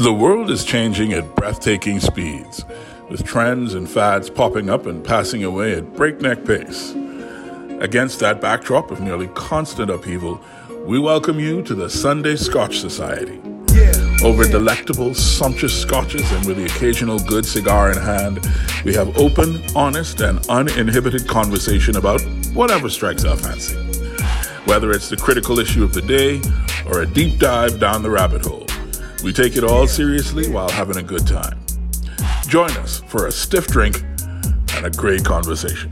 The world is changing at breathtaking speeds, with trends and fads popping up and passing away at breakneck pace. Against that backdrop of nearly constant upheaval, we welcome you to the Sunday Scotch Society. Over delectable, sumptuous scotches and with the occasional good cigar in hand, we have open, honest, and uninhibited conversation about whatever strikes our fancy. Whether it's the critical issue of the day or a deep dive down the rabbit hole, we take it all seriously while having a good time. Join us for a stiff drink and a great conversation.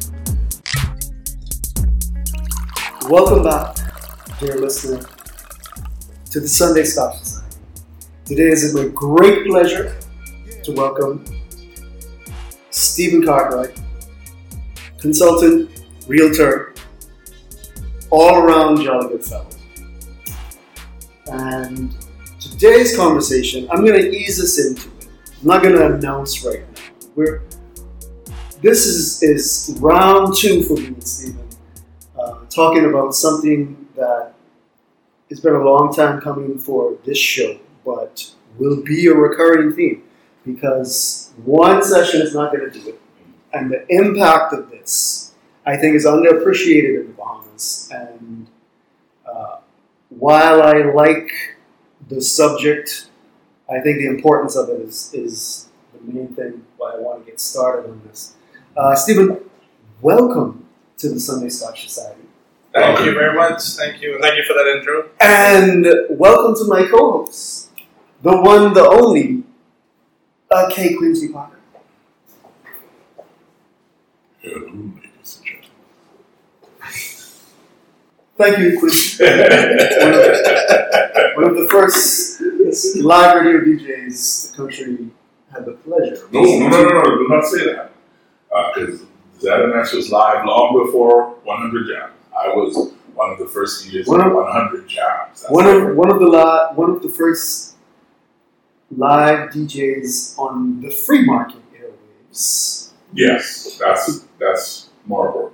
Welcome back, dear listener, to the Sunday Scotch Society. Today is my great pleasure to welcome Stephen Cartwright, consultant, realtor, all-around jolly good fellow. And today's conversation, I'm going to ease us into it. I'm not going to announce right now. This is round 2 for me and Stephen, talking about something that has been a long time coming for this show, but will be a recurring theme because one session is not going to do it. And the impact of this, I think, is underappreciated in the Bahamas. And while I like the subject, I think the importance of it is the main thing why I want to get started on this. Stephen, welcome to the Sunday Scotch Society. Thank you very much. Thank you. Thank you for that intro. And welcome to my co-host, the one, the only, K. Quincy Parker. Hello, ladies and gentlemen. Thank you, Quincy. one of the first live radio DJs the country had the pleasure. No, do not say that. Because ZMS was live long before 100 Jams. I was one of the first DJs on 100 Jams. One of the first live DJs on the free market airwaves. Yes, that's more appropriate.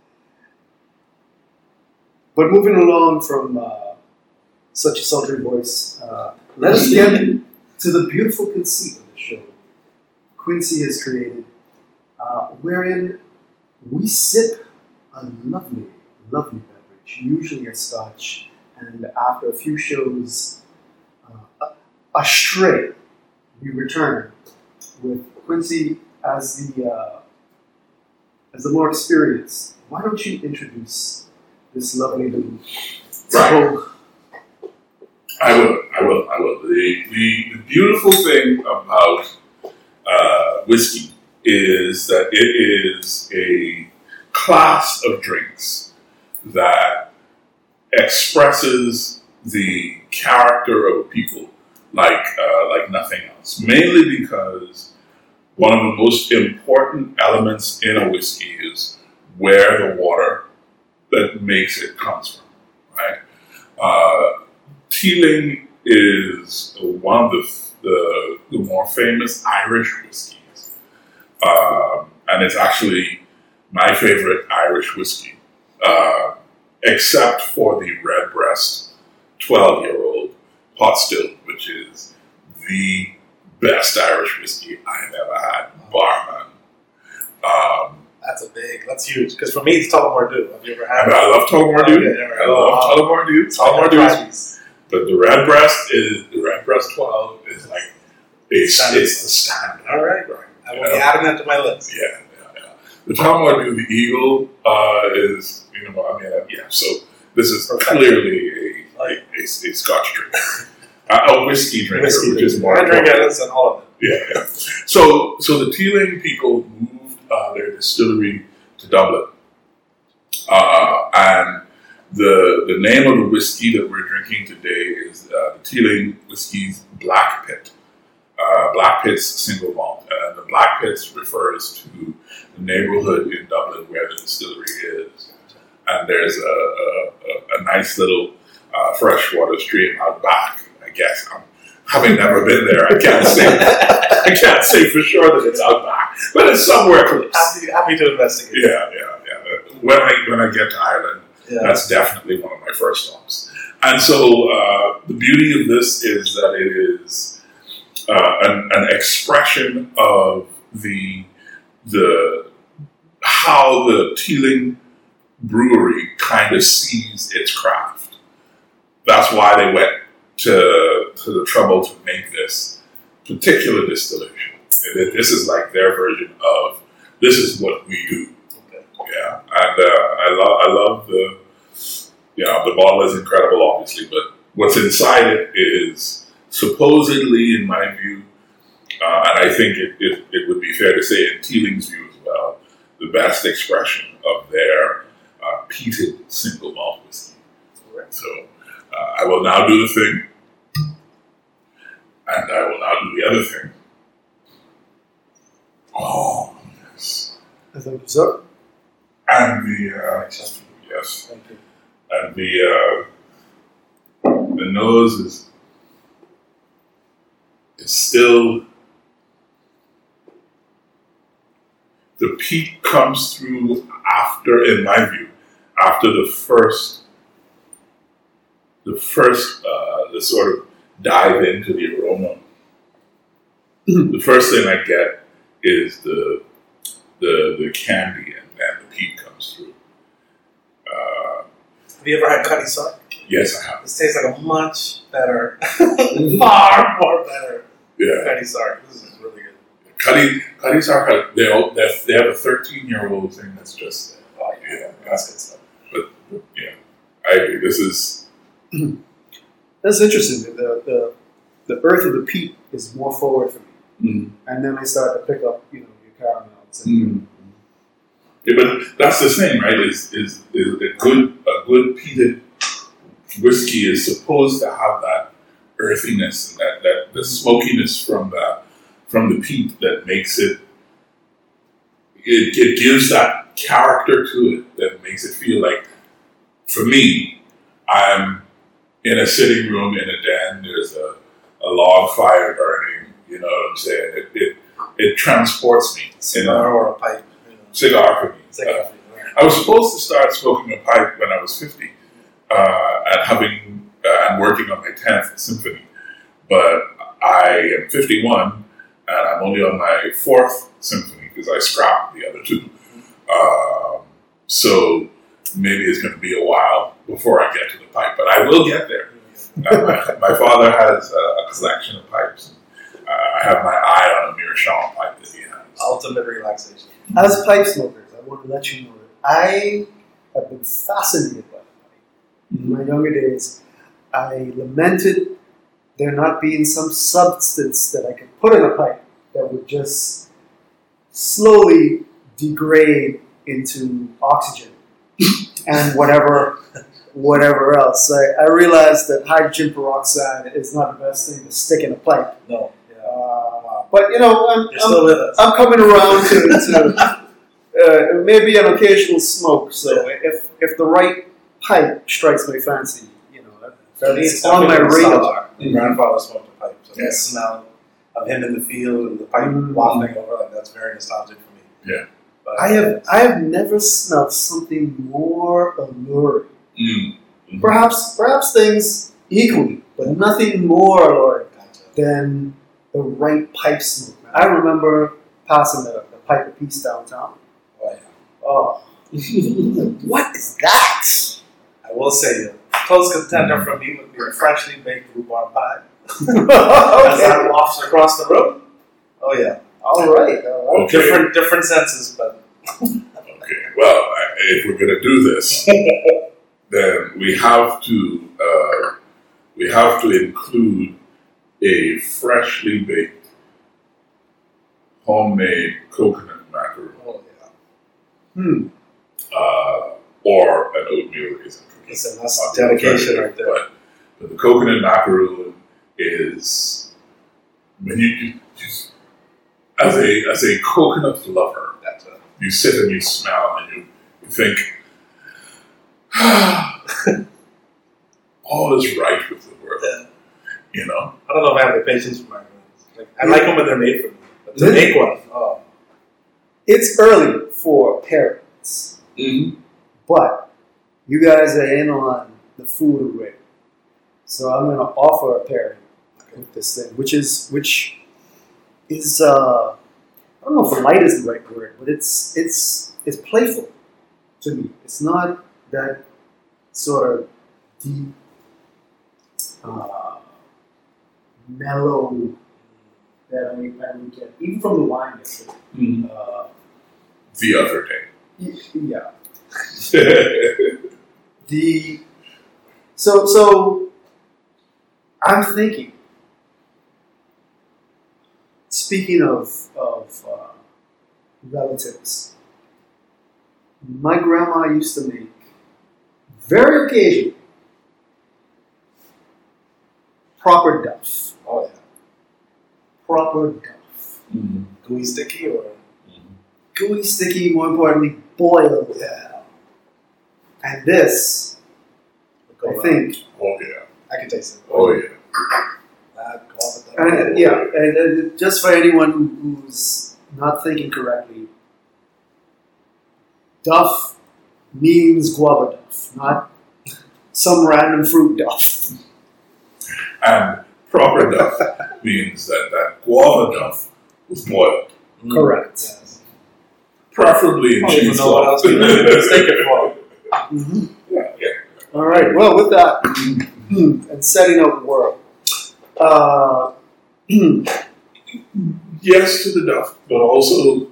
But moving along from such a sultry voice, let us get to the beautiful conceit of the show Quincy has created, wherein we sip a lovely beverage, usually a scotch, and after a few shows, astray, we return with Quincy as the more experienced. Why don't you introduce this lovely little right. I will. The beautiful thing about whiskey is that it is a class of drinks that expresses the character of people like nothing else. Mainly because one of the most important elements in a whiskey is where the water that makes it comes from, right? Teeling is one of the more famous Irish whiskeys, and it's actually my favorite Irish whiskey, except for the Redbreast 12-year-old pot still, which is the best Irish whiskey I have ever had, bar none. That's huge. Because for me, it's Tullamore Dew. Have you ever had it? I love Tullamore Dew. I love Tullamore Dew. Tullamore Dew. But the Redbreast 12 is like it's the standard. All right. I will be adding that to my list. Yeah. The Tullamore Dew, the Eagle, is So this is clearly a Scotch drink, a whiskey drinker, which is more. I drink it and all of it. Yeah. So the Teeling people moved their distillery to Dublin, and the name of the whiskey that we're drinking today is the Teeling Whiskey's Black Pit. Black Pit's single malt, and the Black Pits refers to the neighborhood in Dublin where the distillery is. And there's a nice little freshwater stream out back. I guess having never been there, I can't say for sure that it's out back, but it's somewhere close. Happy to investigate. Yeah. When I get to Ireland, that's definitely one of my first stops. And so the beauty of this is that it is an expression of the how the Teeling Brewery kind of sees its craft. That's why they went to the trouble to make this particular distillation. This is like their version of this is what we do. Okay. Yeah, and I love the the bottle is incredible, obviously, but what's inside it is supposedly, in my view, and I think it would be fair to say in Teeling's view as well, the best expression of their peated single malt whiskey. So I will now do the thing, and I will now do the other thing. Oh, yes. I thank you, sir. And the yes, Thank you. and the nose is still. The peat comes through after, in my view, after the sort of dive into the aroma. The first thing I get is the candy, and then the peat comes through. Have you ever had Cutty Sark? Yes, I have. This tastes like a much better, far more better Cutty Sark. This is really good. Cutty Sark, they have a 13-year-old thing that's just, That's good stuff. But yeah, I agree. This is... That's interesting. The earth of the peat is more forward for me. Mm. And then I start to pick up, your caramels. And, Yeah, but that's the thing, right? Is a good peated whiskey is supposed to have that earthiness and that the smokiness from the peat that makes it gives that character to it that makes it feel like, for me, I'm in a sitting room in a den. There's a log fire burning. You know what I'm saying? It transports me. Cigar or a pipe. Cigar for me. Cigar. I was supposed to start smoking a pipe when I was 50, and working on my 10th symphony. But I am 51, and I'm only on my 4th symphony because I scrapped the other 2. So maybe it's going to be a while before I get to the pipe, but I will get there. My father has a collection of pipes. I have my eye on a Meerschaum pipe that he has. Ultimate relaxation. As pipe smokers, I want to let you know that I have been fascinated by the pipe. In my younger days, I lamented there not being some substance that I could put in a pipe that would just slowly degrade into oxygen and whatever else. I realized that hydrogen peroxide is not the best thing to stick in a pipe. No. But You're still with us. I'm coming around to maybe an occasional smoke. So if the right pipe strikes my fancy, that's on my radar. My grandfather smoked a pipe, so the smell of him in the field and the pipe wafting over, that's very nostalgic for me. Yeah. But, I have never smelled something more alluring. Mm-hmm. Perhaps things equally, but nothing more alluring than the right pipe smoke. I remember passing the pipe of peace downtown. Oh, yeah. Oh, what is that? I will say that close contender for me would be a freshly baked rhubarb pie. As Okay. that wafts across the room. Oh yeah. All right. Okay. Different senses, but Okay. Well, if we're going to do this, then we have to include a freshly baked homemade coconut macaroon. oh yeah. Or an oatmeal raisin cookie. Listen, that's dedication right there. But the coconut macaroon is, when you just, as a coconut lover, you sit and you smell and you think, all is right with the world. Yeah. I don't know if I have the patience for macaroons. I like them when they're made for me, but to make one, oh. It's early for pairings, but you guys are in on the food already. So I'm going to offer a pairing with this thing, which is I don't know if light is the right word, but it's playful to me. It's not that sort of deep, mellow that I would get even from the wine yesterday. The other day. Yeah. So I'm thinking. Speaking of relatives, my grandma used to make very occasionally proper duff. Oh yeah. Proper duff. Mm-hmm. Gooey sticky or gooey sticky, more importantly, boiled. Yeah. And this, I think. Oh yeah. I can taste it. Oh yeah. And just for anyone who's not thinking correctly, duff means guava duff, not some random fruit duff. And proper duff means that guava duff was boiled. Correct. Yes. Preferably in cheese know what else to mistake it for. Mm-hmm. Yeah. All right. Well, with that, and setting up the world. Yes to the duff, but also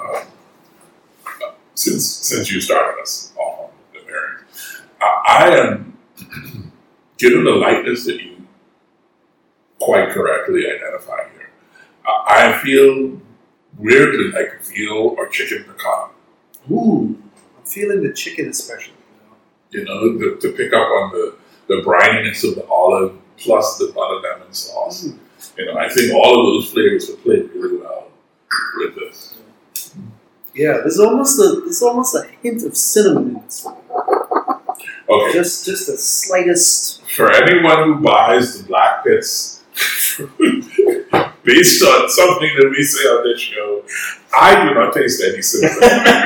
since you started us on the pairing, I am given the lightness that you quite correctly identify here. I feel weirdly like veal or chicken pecan. Ooh, I'm feeling the chicken especially. To pick up on the brininess of the olive plus the butter lemon sauce. I think all of those flavors would play really well with this. Yeah, there's almost a hint of cinnamon in this one. Okay. Just the slightest. For anyone who buys the Black Pits based on something that we say on this show, I do not taste any cinnamon.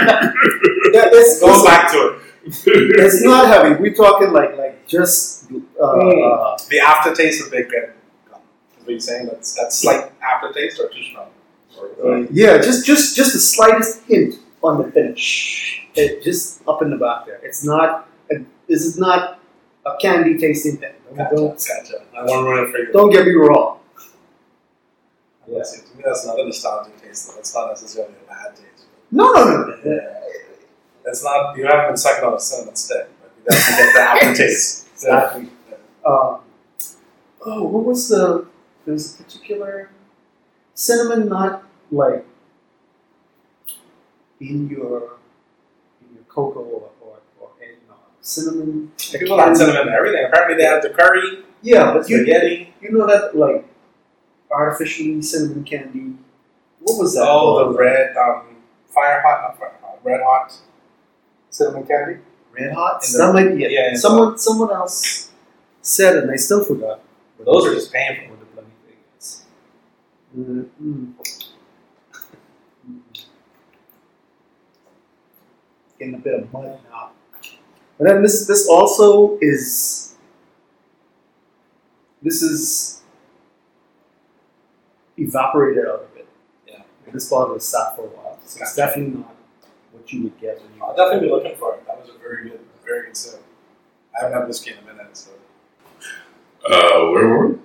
Go back to it. It's not heavy. We're talking like just the aftertaste of baked bread. Is what you're saying? That slight aftertaste or too strong? Yeah, just the slightest hint on the finish. Just up in the back there. This is not a candy tasting thing. Gotcha. I won't ruin it for you. Don't get me wrong. Yes, to me that's not a nostalgic taste. That's not necessarily a bad taste. No. Yeah. It's not. You haven't been sucking on a cinnamon stick, but you definitely get the aftertaste. Exactly. What was there's a particular cinnamon, not like in your cocoa or cinnamon. People add cinnamon in everything. Apparently they add the curry. Yeah, but spaghetti. You know that like artificially cinnamon candy. What was that? Oh, the red red hot cinnamon candy. Red hot. That might be it. Yeah. Someone else said it, and I still forgot. Those are just painful. What the bloody thing is. Mm-hmm. Getting a bit of mud now. But then this also is. This is evaporated out of it. Yeah. And this bottle is sat for a while, so it's definitely not what you would get when you. I'll definitely be looking for it. That was a very good sip. I haven't had whiskey in a minute, so. Where were we?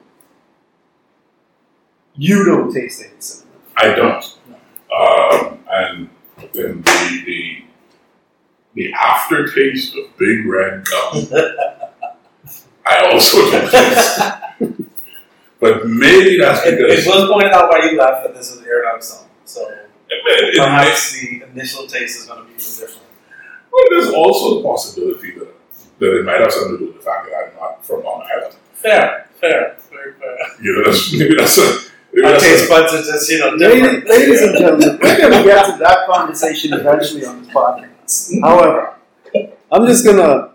You don't taste any cinnamon. I don't. No. And then the aftertaste of Big Red Gum, I also don't taste. But maybe that's because... It was pointed out why you left that this is an Air Dog song. So perhaps the initial taste is going to be different. Well, there's also the possibility that it might have something to do with the fact that I'm not from Long Island. Fair. Very fair. Maybe that's Our taste buds are just, different. Ladies and gentlemen, we're going to get to that conversation eventually on this podcast. However, I'm just gonna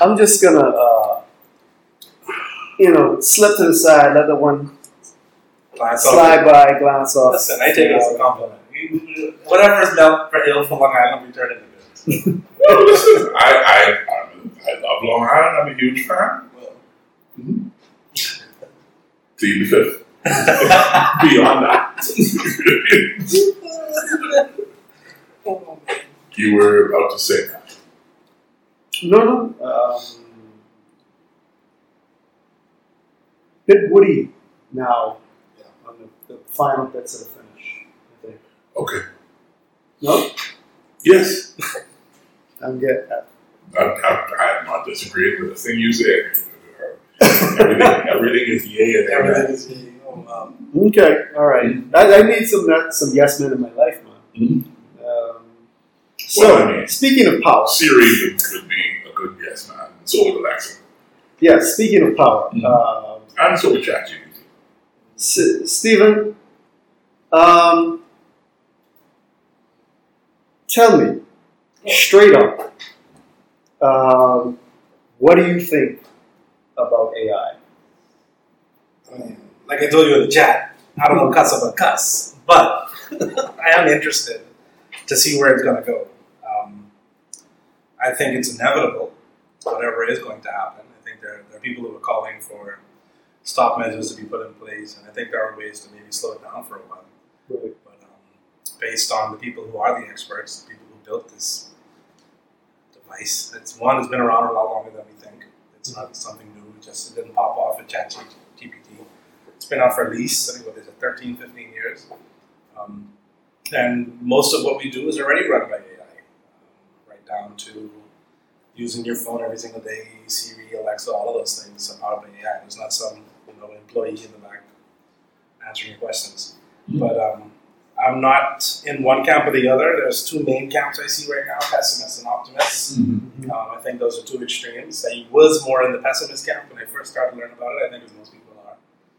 slip to the side, let the one slide by, glance off. Listen, I take it as a compliment. Whatever is meant for ill from Long Island, we turn it into good. No, listen, I love Long Island. I'm a huge fan. Team fifth. Beyond that. you were about to say that. No. Bit woody now on the final bits of the finish, I think. Okay. No? Yes. I'm getting that. I'm not disagreeing with the thing you said. Everything is yay and Everything is yay. Oh, wow. Okay, all right. I need some yes men in my life, man. Mm-hmm. So, Well, I mean, speaking of power. Siri would be a good yes man. So would Alexa. Yeah, speaking of power. And so would ChatGPT. Stephen, tell me, straight up, what do you think about AI? Like I told you in the chat, I don't know cuss about cuss, but I am interested to see where it's going to go. I think it's inevitable, whatever is going to happen. I think there are people who are calling for stop measures to be put in place, and I think there are ways to maybe slow it down for a while. Right. But based on the people who are the experts, the people who built this device, it's been around a lot longer than we think. It's not something new. It didn't pop off with ChatGPT. It's been out for at least, I think, 13, 15 years. And most of what we do is already run by AI, right down to using your phone every single day, Siri, Alexa, all of those things are powered by AI. There's not some employee in the back answering your questions. But I'm not in one camp or the other. There's two main camps I see right now, pessimists and optimists. Mm-hmm. I think those are two extremes. I was more in the pessimist camp when I first started learning about it, I think as most people are.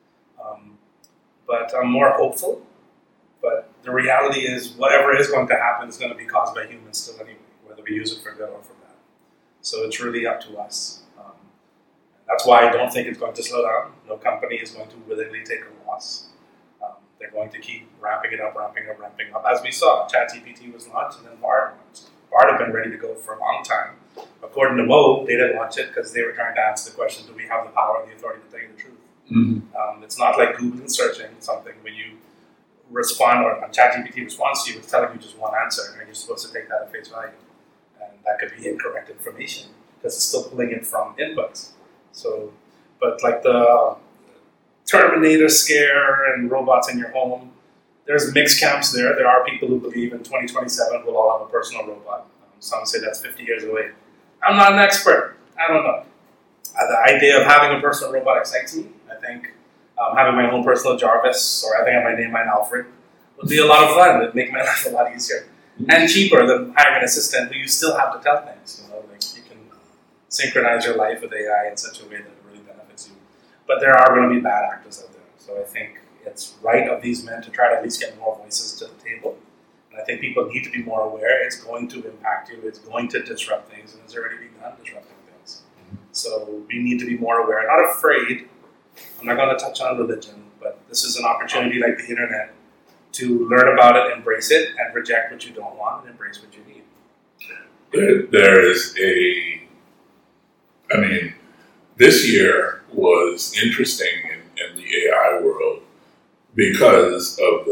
But I'm more hopeful. But the reality is whatever is going to happen is going to be caused by humans still anyway, whether we use it for good or for bad. So it's really up to us. That's why I don't think it's going to slow down. No company is going to willingly take a loss. They're going to keep ramping it up. As we saw, ChatGPT was launched and then Bard launched. Bard had been ready to go for a long time. According to Mo, they didn't launch it because they were trying to answer the question, do we have the power and the authority to tell you the truth? Mm-hmm. It's not like Google searching something. When you respond, or ChatGPT responds to you, it's telling you just one answer, and you're supposed to take that at face value. And that could be incorrect information because it's still pulling it from inputs. So, but like the Terminator scare and robots in your home, there's mixed camps there. There are people who believe in 2027 we'll all have a personal robot. Some say that's 50 years away. I'm not an expert. I don't know. The idea of having a personal robot excites me. I think having my own personal Jarvis, or I think I might name mine Alfred, would be a lot of fun. It'd make my life a lot easier. And cheaper than hiring an assistant who you still have to tell things. Like you can synchronize your life with AI in such a way that it really benefits you. But there are going to be bad actors out there. So I think it's right of these men to try to at least get more voices to the table. And I think people need to be more aware. It's going to impact you. It's going to disrupt things. And it's already begun disrupting things. So we need to be more aware. Not afraid. I'm not going to touch on religion. But this is an opportunity like the internet to learn about it, embrace it, and reject what you don't want and embrace what you need. There is this year was interesting in the AI world because of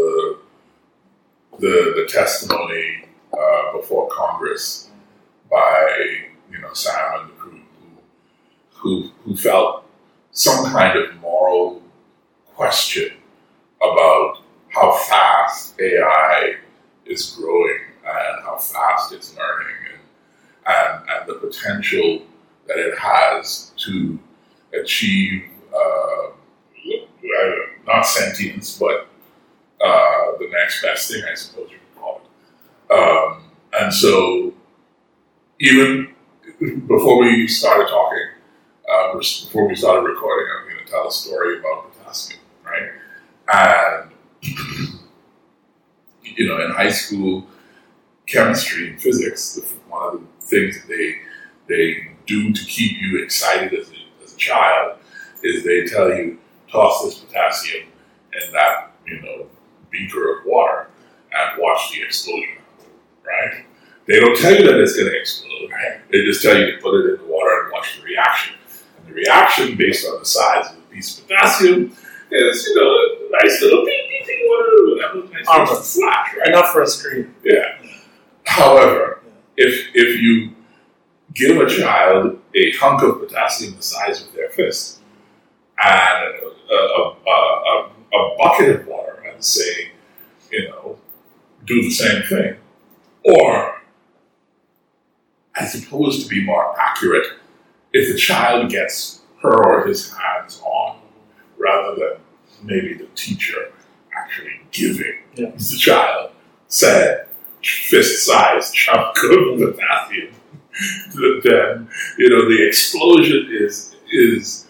the testimony before Congress by Sam and the crew who felt some kind of moral question about how fast AI is growing and how fast it's learning and the potential that it has to achieve not sentience, but the next best thing, I suppose you could call it. And so even before we started talking, before we started recording, I'm going to tell a story about potassium, right? And in high school, chemistry and physics, one of the things that they do to keep you excited as a child is they tell you, toss this potassium in that, beaker of water and watch the explosion, right? They don't tell you that it's going to explode, right? They just tell you to put it in the water and watch the reaction. And the reaction, based on the size of the piece of potassium, is, a nice little whatever, nice little flash, right? Enough for a screen. Yeah. However, if you give a child a hunk of potassium the size of their fist and a bucket of water and say, do the same thing, or I suppose to be more accurate, if the child gets her or his hands on, rather than maybe the teacher actually giving the child said fist-sized chunk of potassium, then the explosion is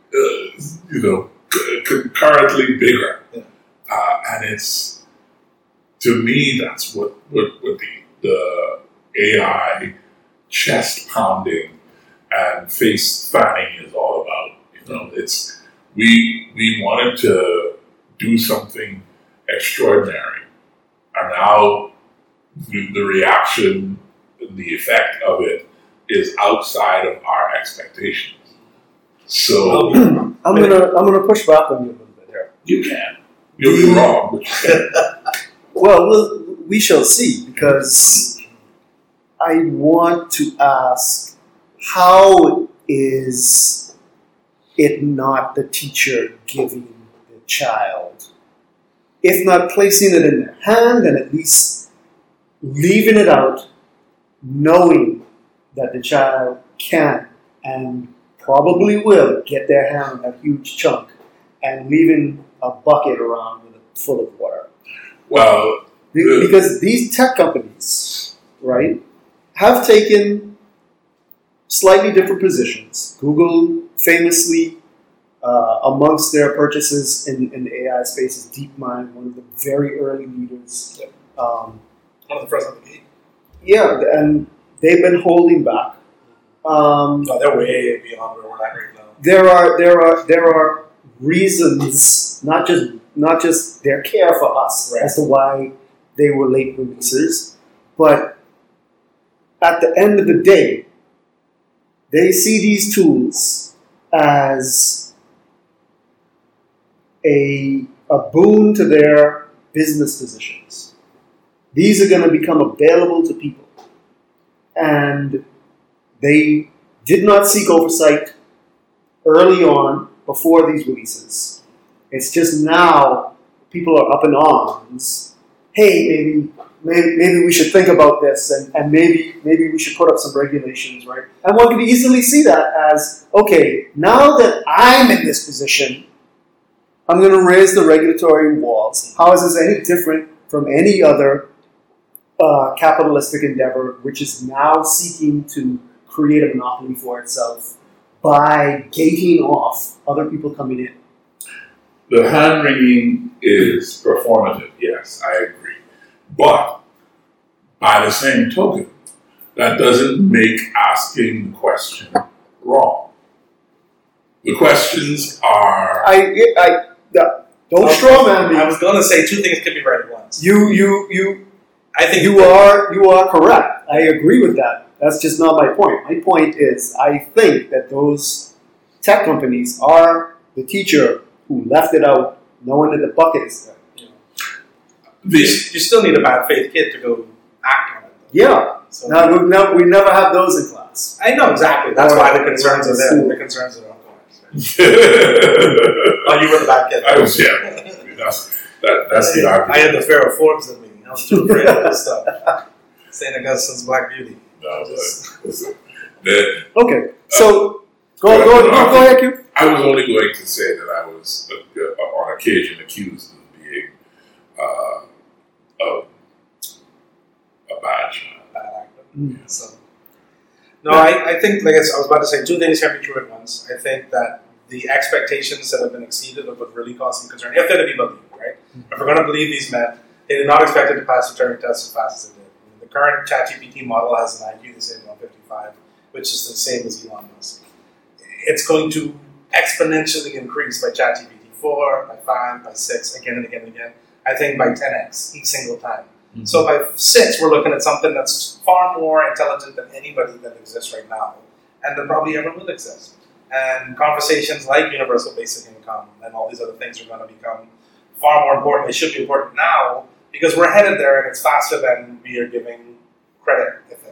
concurrently bigger, and it's, to me, that's what the AI chest pounding and face fanning is all about. It's we wanted to do something extraordinary, and now the reaction, the effect of it is outside of our expectations. So I'm gonna push back on you a little bit here. You can. You'll be wrong, but you can. Well, we shall see, because I want to ask, how is it not the teacher giving the child, if not placing it in their hand, then at least leaving it out, knowing that the child can and probably will get their hand on that huge chunk, and leaving a bucket around full of water? Well, because these tech companies, right, have taken slightly different positions. Google famously, amongst their purchases in the AI space, is DeepMind, one of the very early leaders. One of the first on the gate. Yeah, and they've been holding back. No, they're way beyond where we're at right now. There are reasons, not just their care for us, as to why they were late releases, but at the end of the day, they see these tools as a boon to their business positions. These are going to become available to people, and they did not seek oversight early on before these releases. It's just now people are up in arms. Hey, maybe we should think about this, and maybe we should put up some regulations, right? And one can easily see that as, okay, now that I'm in this position, I'm going to raise the regulatory walls. How is this any different from any other capitalistic endeavor, which is now seeking to create a monopoly for itself by gating off other people coming in? The hand-wringing is performative, yes, I agree. But, by the same token, that doesn't make asking the question wrong. The questions are... Don't straw man me. I was going to say two things can be right at once. I think you are correct. I agree with that. That's just not my point. My point is, I think that those tech companies are the teacher who left it out, knowing that the bucket is there. You still need a bad faith kid to go act on it. Yeah. So we never have those in class. I know, exactly. That's why the concerns are there. The concerns are ongoing. Oh, you were the bad kid. I was, yeah. That's the argument. I had the Pharaoh Forbes in me. I was too afraid of this stuff. St. Augustine's Black Beauty. No, okay. So, go ahead, Q. I was only going to say that I was, on occasion, accused of being a bad child. Bad actor. Yeah, so. No, I think, like I was about to say, two things can be true at once. I think that the expectations that have been exceeded of what really caused some concern, if they're to be believed, right? If we're going to believe these men, they did not expect it to pass the Turing test as fast as it did. The current ChatGPT model has an IQ, they say, 155, which is the same as Elon Musk. It's going to exponentially increase by ChatGPT 4, by 5, by 6, again and again and again. I think by 10x each single time. Mm-hmm. So by 6, we're looking at something that's far more intelligent than anybody that exists right now, and that probably ever will exist. And conversations like universal basic income and all these other things are going to become far more important. They should be important now because we're headed there, and it's faster than we are giving credit, I think.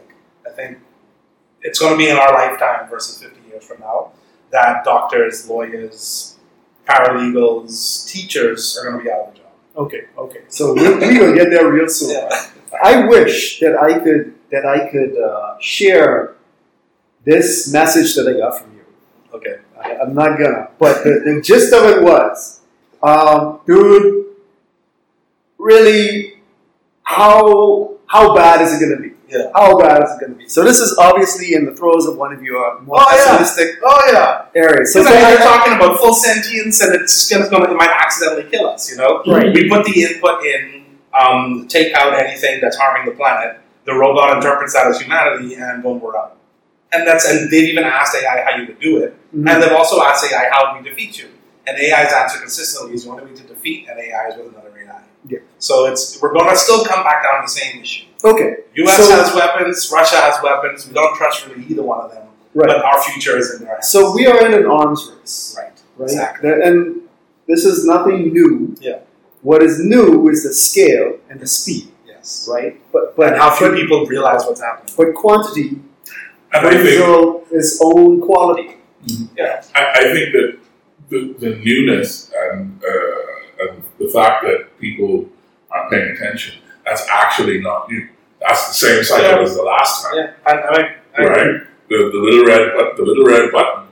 I think it's going to be in our lifetime versus 50 years from now that doctors, lawyers, paralegals, teachers are going to be out of a job. Okay. So we're gonna get there real soon. Yeah. I wish that I could share this message that I got from you. Okay. I'm not gonna. But the gist of it was, dude, really, how bad is it gonna be? Yeah. How bad is it gonna be? So this is obviously in the throes of one of your more pessimistic areas. So Because you're talking about full sentience, and it might accidentally kill us. You know, Right. We put the input in, take out anything that's harming the planet. The robot interprets that as humanity, and boom, we're out. And they've even asked AI how you would do it, Mhm. and they've also asked AI how we defeat you. And AI's answer consistently is the only way to defeat an AI is with another AI. Yeah. So we're going to still come back down to the same issue. Okay. U.S. So- has weapons, Russia has weapons. We don't trust really either one of them. Right. But our future is in their hands. So we are in an arms race. Right. Right? Exactly. And this is nothing new. Yeah. What is new is the scale and the speed, Yes. right? But And how few people realize what's happening. but quantity And I think, brings its own quality. Yeah. I think that the newness and the fact that people aren't paying attention, that's actually not new. That's the same cycle as the last time, Yeah. I right? The little red button.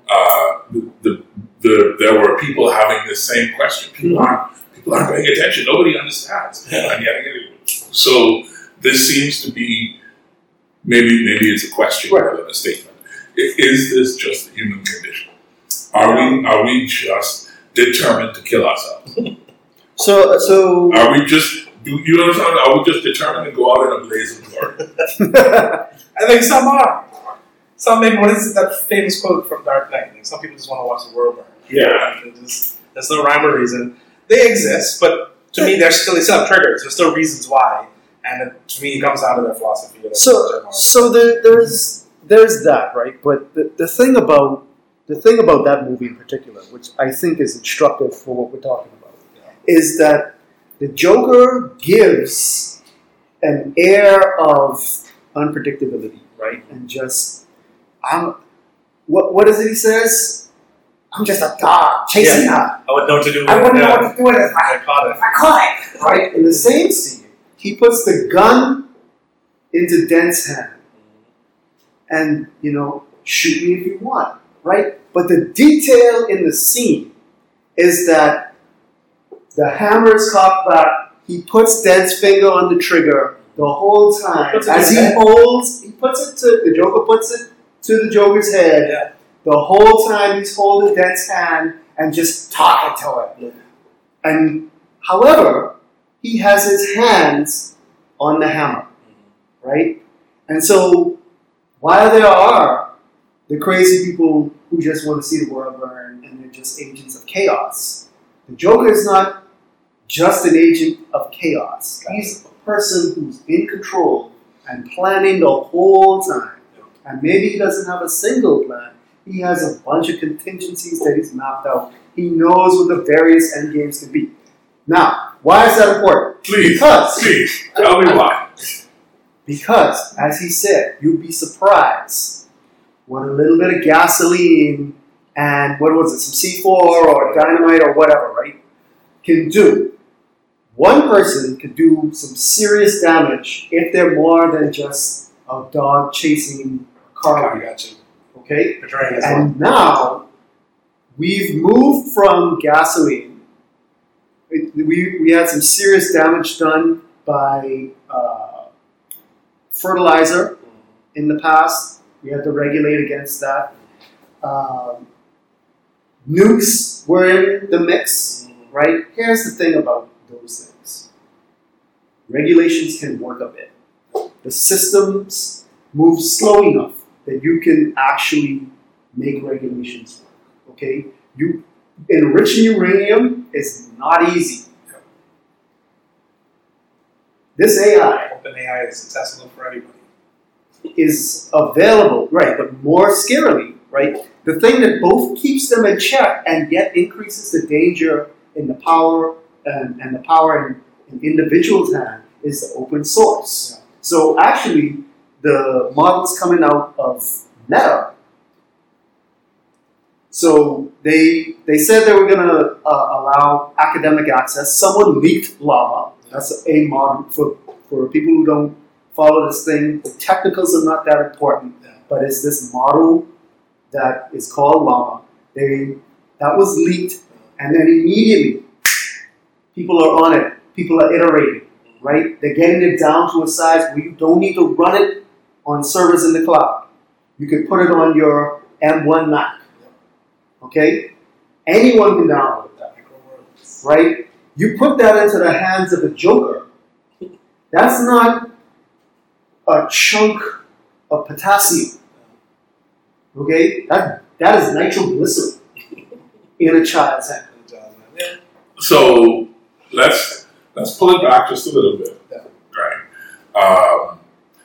There were people having the same question. People aren't paying attention. Nobody understands. And yet, so this seems to be maybe it's a question rather than a statement. Is this just the human condition? Are we just determined to kill ourselves? So Are we just you understand? Are we just determined to go out in a blaze of glory? I think some are. Some maybe, what is that famous quote from Dark Knight? Like, some people just want to watch the world burn. Yeah. There's no rhyme or reason. They exist, but to me, they still have triggers. There's still reasons why. And to me, it comes down to their philosophy. So there's that, right? But the thing about that movie in particular, which I think is instructive for what we're talking about, is that the Joker gives an air of unpredictability, right? And just what is it he says? I'm just a dog chasing her. I wouldn't know what to do with I it. wouldn't know what to do with it if I caught it. I caught it. Right? In the same scene, he puts the gun into Dent's hand. And, shoot me if you want. Right? But the detail in the scene is that the hammer is cocked back. He puts Dent's finger on the trigger the whole time. As the Joker puts it to the Joker's head. Yeah. The whole time he's holding Dent's hand and just talking to him. And, however, he has his hands on the hammer, right? And so, while there are the crazy people who just want to see the world burn and they're just agents of chaos, the Joker is not just an agent of chaos. He's a person who's in control and planning the whole time. And maybe he doesn't have a single plan. He has a bunch of contingencies that he's mapped out. He knows what the various end games can be. Now, why is that important? Please tell me why. Because, as he said, you'd be surprised what a little bit of gasoline and what was it, some C4 or dynamite or whatever, right, can do. One person could do some serious damage if they're more than just a dog chasing a car. I got you. Okay? Portraying as And now, we've moved from gasoline. We had some serious damage done by fertilizer in the past. We had to regulate against that. Nukes were in the mix, right? Here's the thing about those things. Regulations can work a bit. The systems move slow enough that you can actually make regulations work, okay? Enriching uranium is not easy. This AI OpenAI is accessible for everybody. is available, right, but more scarily, right? The thing that both keeps them in check and yet increases the danger in the power and the power in individuals' hand is the open source. Yeah. So actually, the models coming out of Meta. So they said they were going to allow academic access. Someone leaked Llama. That's a model for people who don't follow this thing. The technicals are not that important, but it's this model that is called Llama. That was leaked, and then immediately people are on it. People are iterating, right? They're getting it down to a size where you don't need to run it on servers in the cloud. You can put it on your M1 Mac. Okay? Anyone can download that, right? You put that into the hands of a joker, that's not a chunk of potassium. Okay? That is nitroglycerin in a child's hand. So let's pull it back just a little bit, right?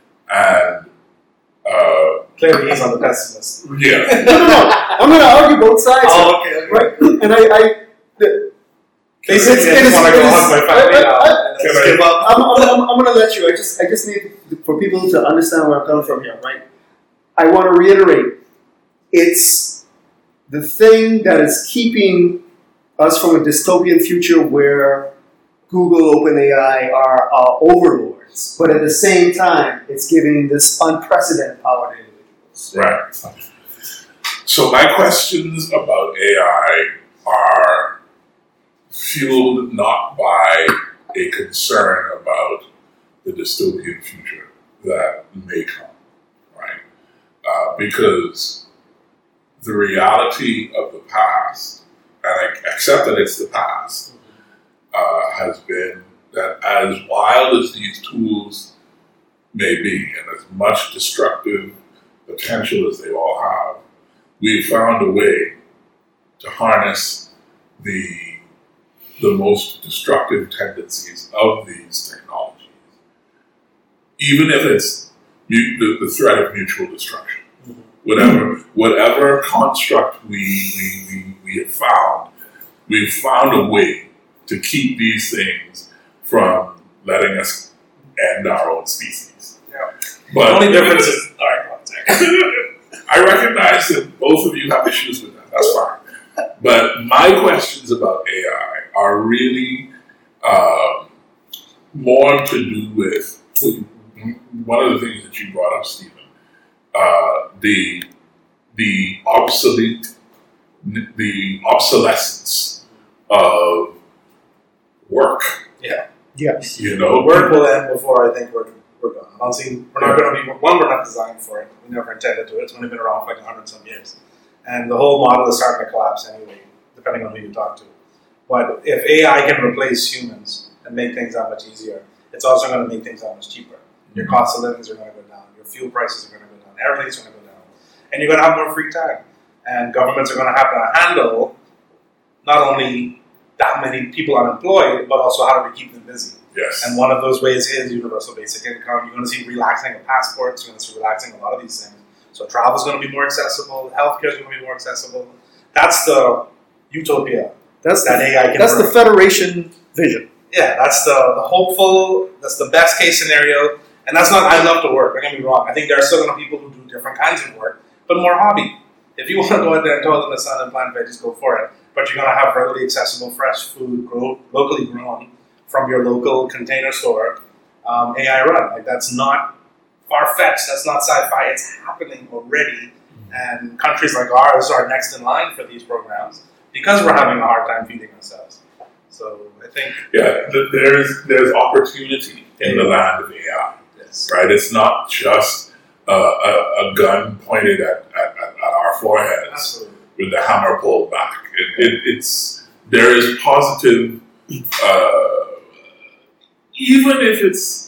Clearly, he's on the pessimist. Yeah. No. I'm going to argue both sides. Oh, okay. Right? And Basically, I just want to go hug my family now. I'm going to let you. I just need for people to understand where I'm coming from here, right? I want to reiterate. It's the thing that is keeping us from a dystopian future where Google, OpenAI are our overlords. But at the same time, it's giving this unprecedented power to individuals. Right. So my questions about AI are fueled not by a concern about the dystopian future that may come, right? Because the reality of the past, and I accept that it's the past, has been that as wild as these tools may be, and as much destructive potential as they all have, we've found a way to harness the most destructive tendencies of these technologies, even if it's the threat of mutual destruction. Whatever construct we have found, we've found a way to keep these things from letting us end our own species. Yeah. But the only difference is, all right, I recognize that both of you have issues with that. That's fine. But my questions about AI are really more to do with one of the things that you brought up, Stephen, the obsolescence of work. Yeah. Yes. You know, work will end before I think we're gone. I don't see, we're not going to be, one, we're not designed for it. We never intended to. It's only been around for like 100-some years. And the whole model is starting to collapse anyway, depending on who you talk to. But if AI can replace humans and make things that much easier, it's also going to make things that much cheaper. Your cost of living are going to go down. Your fuel prices are going to go down. Everything's going to go down. And you're going to have more free time. And governments are going to have to handle not only that many people unemployed, but also how do we keep them busy. Yes. And one of those ways is universal basic income. You're going to see relaxing of passports. You're going to see relaxing a lot of these things. So travel is going to be more accessible. Healthcare is going to be more accessible. That's the utopia that AI can That's bring. the Federation vision. Yeah, that's the hopeful, that's the best case scenario. And that's not, I love to work, don't get me wrong. I think there are still going to be people who do different kinds of work, but more hobby. If you want to go out there and toil in the sun and plant veggies, go for it. But you're going to have readily accessible fresh food, locally grown from your local container store, AI run. Like, that's not far-fetched, that's not sci-fi, it's happening already. And countries like ours are next in line for these programs because we're having a hard time feeding ourselves. So I think... Yeah, there's opportunity in the land of AI, yes. right? It's not just a gun pointed at our foreheads. Absolutely. With the hammer pulled back. There is positive, even if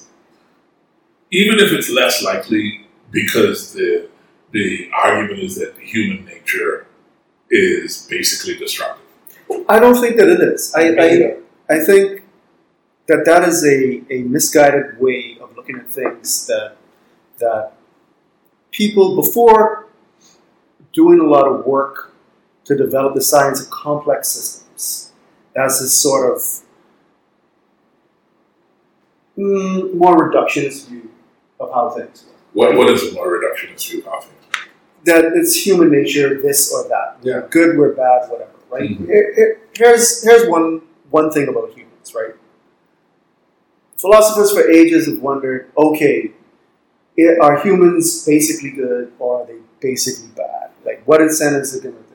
it's less likely, because the argument is that the human nature is basically destructive. I don't think that it is. I think that is a misguided way of looking at things that people, before doing a lot of work to develop the science of complex systems, that's this sort of more reductionist view of how things work. What is a more reductionist view of things? That it's human nature, this or that. Yeah. Good, we're bad, whatever, right? Mhm. Here's one thing about humans, right? Philosophers for ages have wondered, okay, are humans basically good or are they basically bad? Like, what incentives are going to do?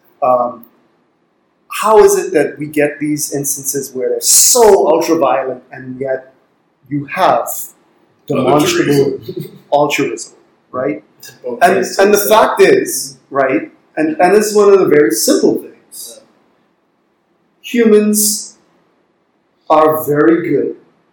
How is it that we get these instances where they're so ultra-violent and yet you have demonstrable altruism, right? And the fact is, right, and this is one of the very simple things. Humans are very good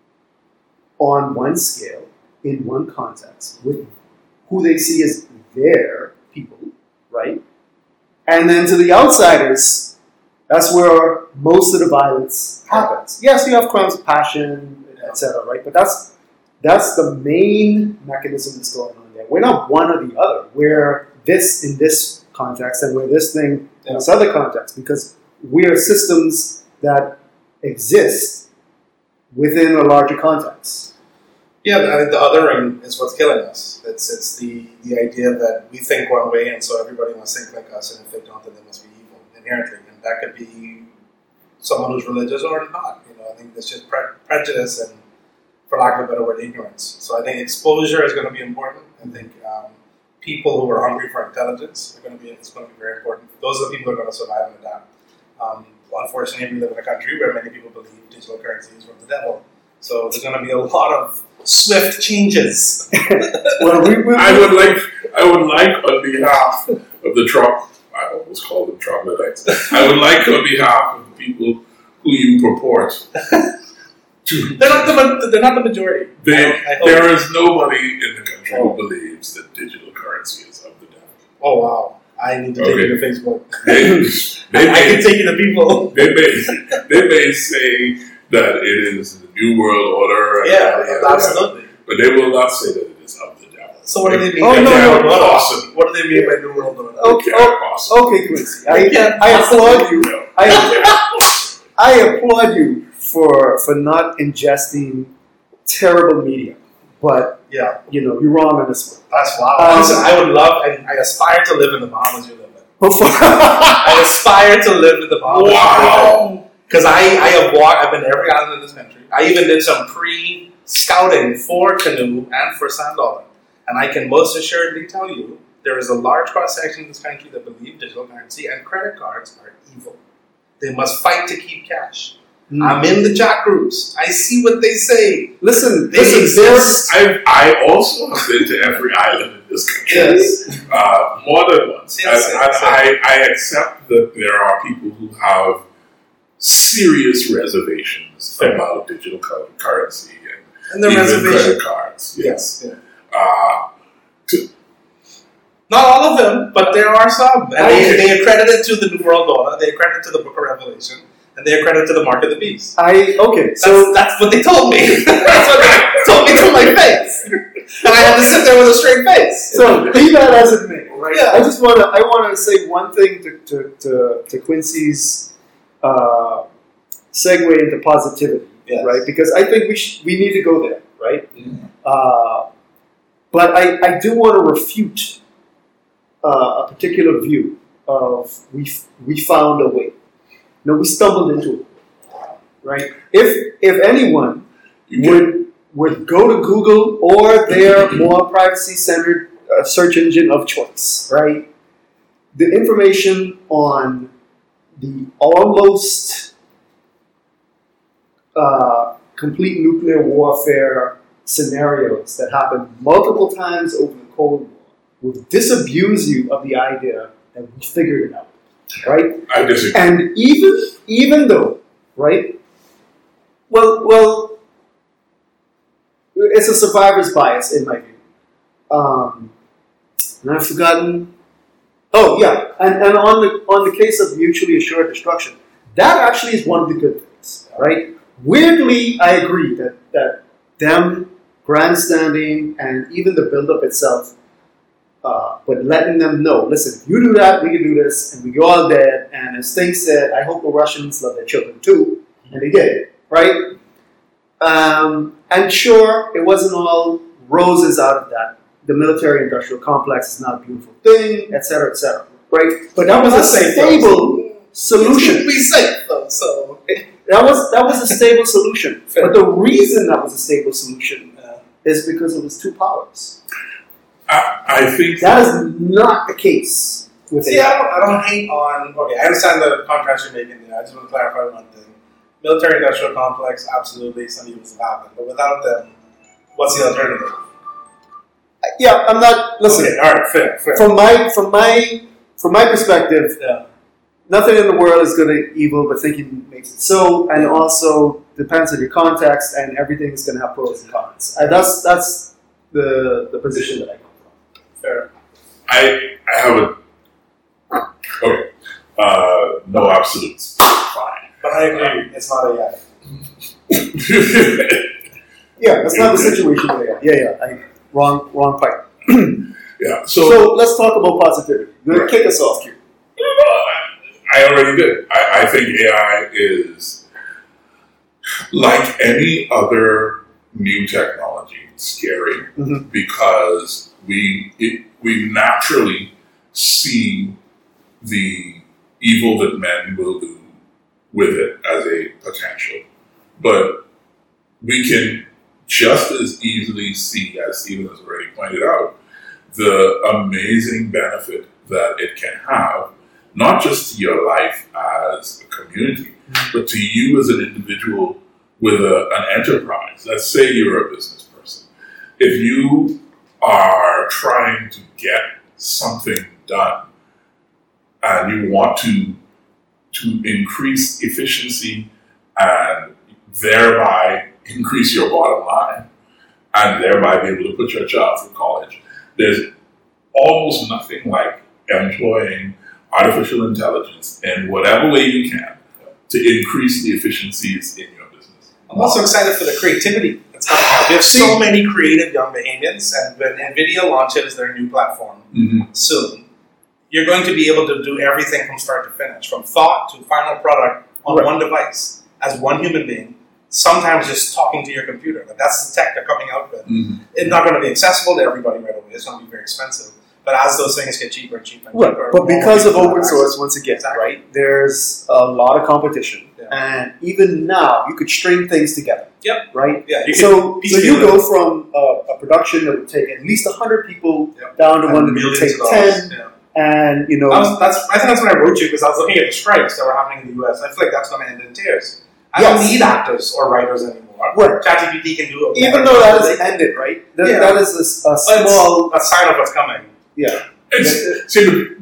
on one scale, in one context, with who they see as their people, right? And then to the outsiders, that's where most of the violence happens. Yes, you have crimes of passion, etc., right? But that's the main mechanism that's going on there. We're not one or the other. We're this in this context and we're this thing in this other context because we are systems that exist within a larger context. Yeah, I think the othering is what's killing us. It's the idea that we think one way and so everybody must think like us, and if they don't, then they must be evil inherently. And that could be someone who's religious or not. I think it's just prejudice and, for lack of a better word, ignorance. So I think exposure is going to be important. I think people who are hungry for intelligence it's going to be very important. Those are the people who are going to survive and adapt. Unfortunately, we live in a country where many people believe digital currency is from the devil. So there's going to be a lot of swift changes. Well, I would like on behalf of the I almost called them troglodytes. I would like on behalf of the people who you purport to. They're not the majority. There is nobody in the country who believes that digital currency is of the devil. Oh wow! I need to take you to Facebook. They I can take you to people. They may say that it is the New World Order. Absolutely. But they will not say that it is of the devil. So what do they mean? Oh, no. Awesome. What do they mean by New World Order? Okay, Quincy. I applaud you. I applaud you for not ingesting terrible media. But you're wrong on this one. That's wow. Listen, I would love, and I aspire to live in the Bahamas you live in. I aspire to live in the Bahamas. Wow. Because I've been to every island in this country. I even did some pre-scouting for Canoe and for Sand Dollar. And I can most assuredly tell you, there is a large cross-section in this country that believe digital currency and credit cards are evil. They must fight to keep cash. I'm in the chat groups. I see what they say. Listen. I also have been to every island in this country. Yes. More than once. Yes, I accept that there are people who have serious reservations about digital currency and the even reservation credit cards. Yes. Yeah. Not all of them, but there are some. And they accredit it to the New World Order, they accredit it to the Book of Revelation, and they accredit it to the Mark of the Beast. That's what they told me. That's what they told me to my face. And I had to sit there with a straight face. So be that as it may, right? Yeah. I want to say one thing to Quincy's segue into positivity, right? Because I think we need to go there, right? Mm-hmm. But I do want to refute a particular view of we found a way. No, we stumbled into it, right? If anyone would go to Google or their more privacy-centered search engine of choice, right? The information on the almost complete nuclear warfare scenarios that happened multiple times over the Cold War will disabuse you of the idea that we figured it out, right? I disagree. And even though, right? Well, it's a survivor's bias in my view. And I've forgotten. Oh yeah, and on the case of mutually assured destruction, that actually is one of the good things, right? Weirdly, I agree that them grandstanding and even the build-up itself, but letting them know, listen, if you do that, we can do this, and we all dead. And as Sting said, I hope the Russians love their children too, and they did, right? And sure, it wasn't all roses out of that the military-industrial complex is not a beautiful thing, et cetera, right? But that was Not a safe, stable solution. We safe though, so That was a stable solution. Fair. But the reason that was a stable solution is because it was too powerless. I think That is not the case with see, AI. I don't hate on. Okay, I understand the contrast you're making there. I just want to clarify one thing. Military-industrial complex, absolutely, some evils have happened, but without them, what's the alternative? Yeah, I'm not. Listen, Okay, all right, fair. from my perspective, Yeah. nothing in the world is good or evil, but thinking makes it so, and also depends on your context, and everything's going to have pros and cons. And that's the position that I come from. Fair. I have a okay. No absolutes. Fine. But I agree, it's not AI. Yeah, that's not the situation there. Yeah. Wrong part. Yeah. So let's talk about positivity. You're going to kick us off here. I already did. I think AI is like any other new technology, scary because we naturally see the evil that men will do with it as a potential. But we can just as easily see, as Stephen has already pointed out, the amazing benefit that it can have, not just to your life as a community, but to you as an individual with an enterprise. Let's say you're a business person. If you are trying to get something done and you want to increase efficiency and thereby increase your bottom line and thereby be able to put your child through college, there's almost nothing like employing artificial intelligence in whatever way you can to increase the efficiencies in your business. I'm also excited for the creativity that's coming out. We have so many creative young Bahamians, and when NVIDIA launches their new platform soon, you're going to be able to do everything from start to finish, from thought to final product on one device, as one human being, sometimes just talking to your computer. But that's the tech they're coming out with. It's not going to be accessible to everybody right away. It's going to be very expensive. But as those things get cheaper and cheaper and cheaper, But because of open source, once again, right, there's a lot of competition. Yeah. And even now, you could string things together. Yep. Right? Yeah, So you go from a production that would take at least 100 people down to one that would take 10. Yeah. And, you know... I think that's when I wrote you, because I was looking at the strikes that were happening in the US. I feel like that's going to end in tears. I don't need actors or writers anymore. Right. ChatGPT can do it. Even though that is ended, right? That is a small... a sign of what's coming. Yeah. See,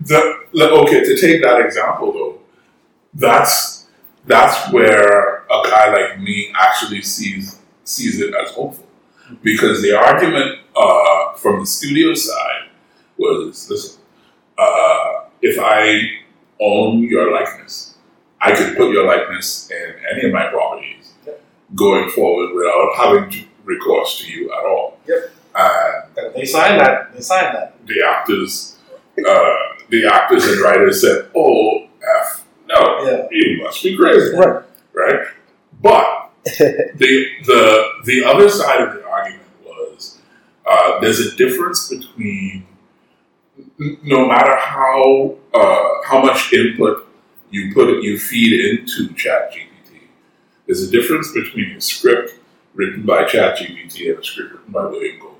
okay, to take that example though, that's where a guy like me actually sees it as hopeful, because the argument from the studio side was, listen, if I own your likeness, I can put your likeness in any of my properties going forward without having to recourse to you at all. Yep. And They signed that. the actors and writers said, "Oh, no, you must be crazy." Right? But the other side of the argument was there's a difference between, no matter how much input you feed into ChatGPT, there's a difference between a script written by ChatGPT and a script written by William Goldman.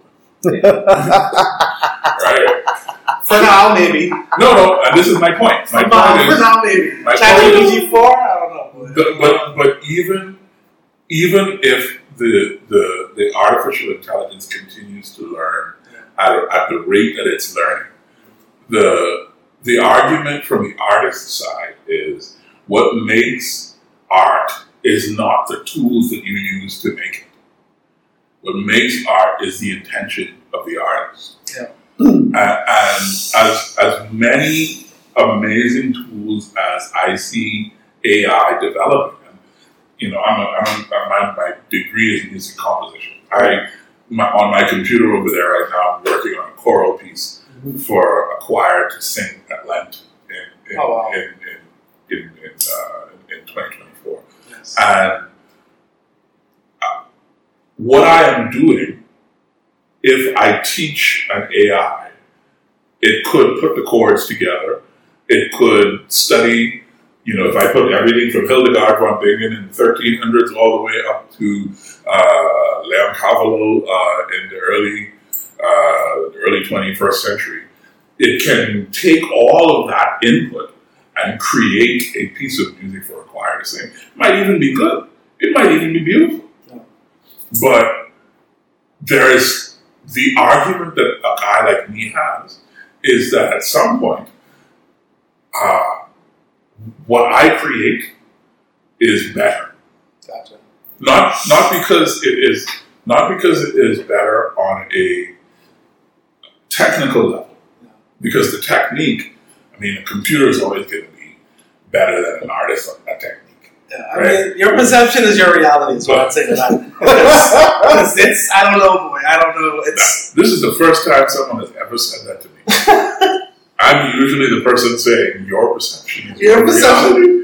Right? For now, maybe. No, and this is my point. My point is, for now, maybe. my ChatGPT 4? I don't know. but even if the artificial intelligence continues to learn at the rate that it's learning, the argument from the artist side is what makes art is not the tools that you use to make it. What makes art is the intention of the artist. Yeah. And as many amazing tools as I see AI developing, you know, my degree is in music composition. On my computer over there right now, I'm working on a choral piece for a choir to sing at Lent in 2024. Yes. And what I am doing if I teach an AI, it could put the chords together. It could study, if I put everything from Hildegard von Bingen in the 1300s all the way up to Leoncavallo in the early 21st century, it can take all of that input and create a piece of music for a choir to sing. It might even be good. It might even be beautiful. Yeah. But there is the argument that a guy like me has is that at some point, what I create is better. Gotcha. Not because it is better on a technical level. Yeah. Because the technique, a computer is always going to be better than an artist on that technique. Yeah, right? Your perception is your reality, is what I'd say to that. It's, I don't know, boy. I don't know. This is the first time someone has ever said that to me. I'm usually the person saying your perception is your perception.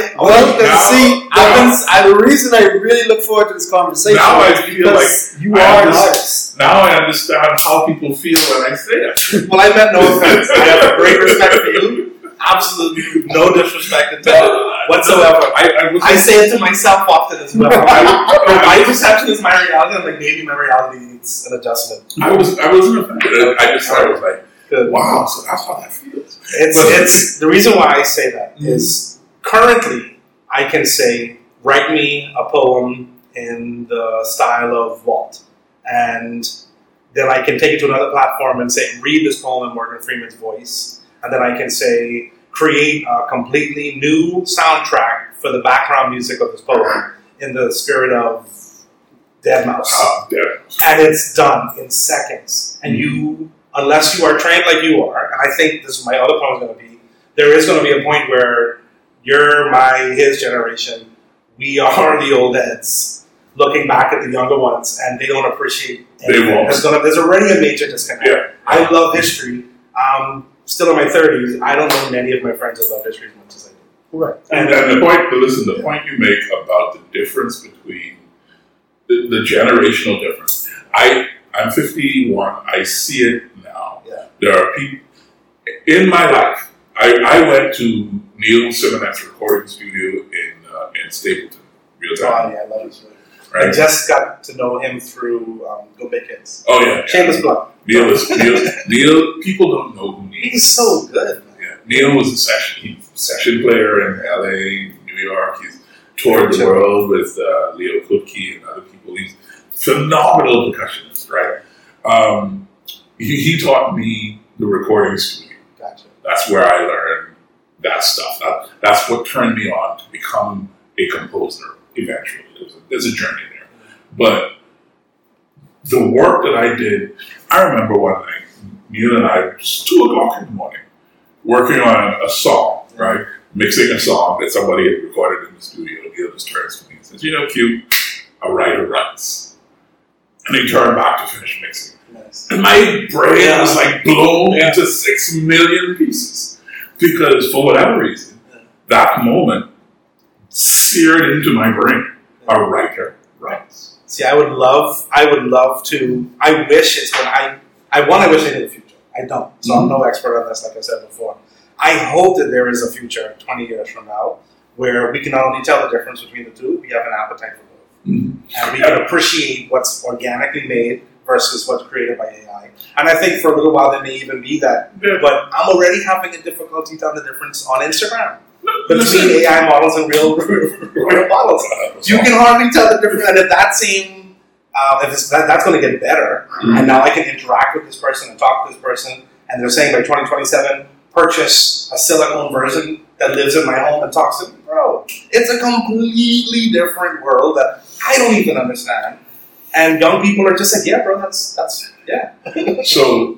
The reason I really look forward to this conversation now I feel like you are an artist. Now I understand how people feel when I say it. Well, I meant no offense. I have great respect for you. Absolutely no disrespect at all whatsoever. I say it to myself often as well. My perception is my reality, and maybe my reality needs an adjustment. I wasn't offended. I just thought it was like, wow, so that's how that feels. It's the reason why I say that is currently I can say, write me a poem in the style of Walt, and then I can take it to another platform and say, read this poem in Morgan Freeman's voice. And then I can say, create a completely new soundtrack for the background music of this poem in the spirit of Deadmau5. And it's done in seconds. And you, unless you are trained like you are, and I think this is my other point is going to be, there is going to be a point where you're his generation, we are the old heads, looking back at the younger ones, and they don't appreciate anything. They won't. There's already a major disconnect. Yeah. I love history. Still in my 30s, I don't know many of my friends that love history as much as I do. Right. And the point you make about the difference between the generational difference. I'm 51. I see it now. Yeah. There are people in my life. I went to Neil Simonette's recording studio in Stapleton, real time. Oh yeah, I love it. Right? I just got to know him through Go Big Kids. Oh yeah, Shameless plug. Neil. People don't know who Neil is. He's so good. Yeah, Neil was a session player in LA, New York. He's toured the world with Leo Kutke and other people. He's phenomenal percussionist, right? He taught me the recording studio. Gotcha. That's where I learned that stuff. That's what turned me on to become a composer eventually. There's a journey there. But the work that I did, I remember one night, Neil and I, just 2 o'clock in the morning, working on a song, right? Mixing a song that somebody had recorded in the studio. Neil just turns to me and says, Q, a writer writes. And he turned back to finish mixing. Nice. And my brain was like blown into 6 million pieces. Because for whatever reason, that moment seared into my brain. A writer writes. See, I would love to, I wish it's when I wish I knew the future. I don't. So I'm no expert on this, like I said before. I hope that there is a future 20 years from now where we can not only tell the difference between the two, we have an appetite for both. Mm-hmm. And we can appreciate what's organically made versus what's created by AI. And I think for a little while there may even be that. Yeah. But I'm already having a difficulty telling the difference on Instagram between AI models and real models. You can hardly tell the difference. And if that same, that's going to get better, and now I can interact with this person and talk to this person, and they're saying by 2027, purchase a silicone version that lives in my home and talks to me. Bro, it's a completely different world that I don't even understand. And young people are just like, yeah, bro, that's yeah. So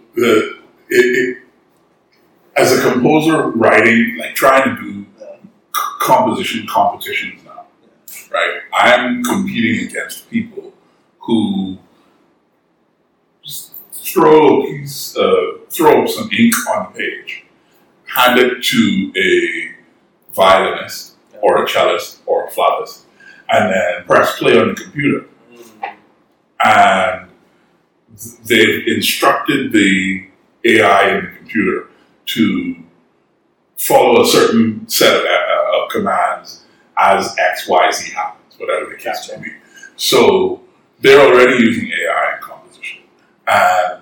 as a composer, writing, like trying to do composition competitions now, right? I'm competing against people who throw some ink on the page, hand it to a violinist or a cellist or a flautist, and then press play on the computer. And they've instructed the AI in the computer to follow a certain set of commands as X, Y, Z happens, whatever the case may be. So they're already using AI in composition. And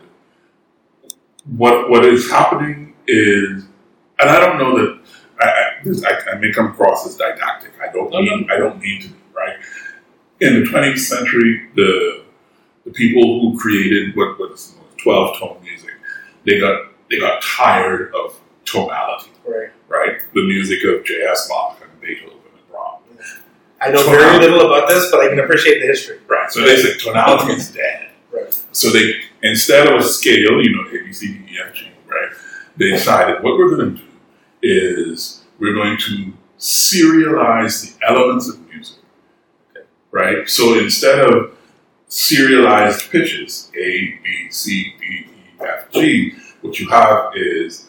what is happening is, and I don't know that I may come across as didactic. I don't need to be, right? In the 20th century, the people who created what is 12-tone music, they got tired of tonality, right? The music of J.S. Bach and Beethoven and Brahms. I know very little about this, but I can appreciate the history. Right. So they said tonality is dead. Right. So they, instead of a scale, A, B, C, D, E, F, G, right? They decided what we're going to do is we're going to serialize the elements of music, right? So instead of serialized pitches, A, B, C, D, E, F, G, what you have is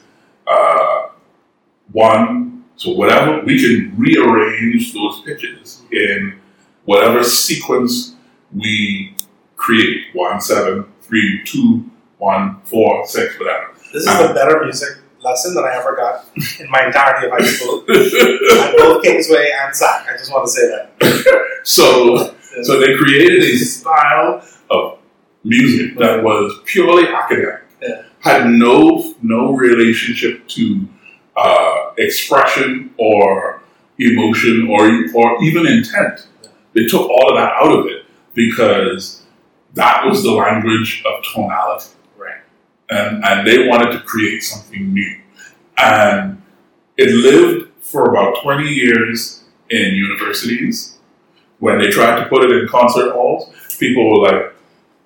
one, so whatever, we can rearrange those pitches in whatever sequence we create, 1, 7, 3, 2, 1, 4, 6, whatever. This is the better music lesson that I ever got in my entirety of high school. At both Kingsway and SAC. I just want to say that. So they created a style of music that was purely academic, had no relationship to expression or emotion or even intent. They took all of that out of it because that was the language of tonality. And they wanted to create something new. And it lived for about 20 years in universities. When they tried to put it in concert halls, people were like,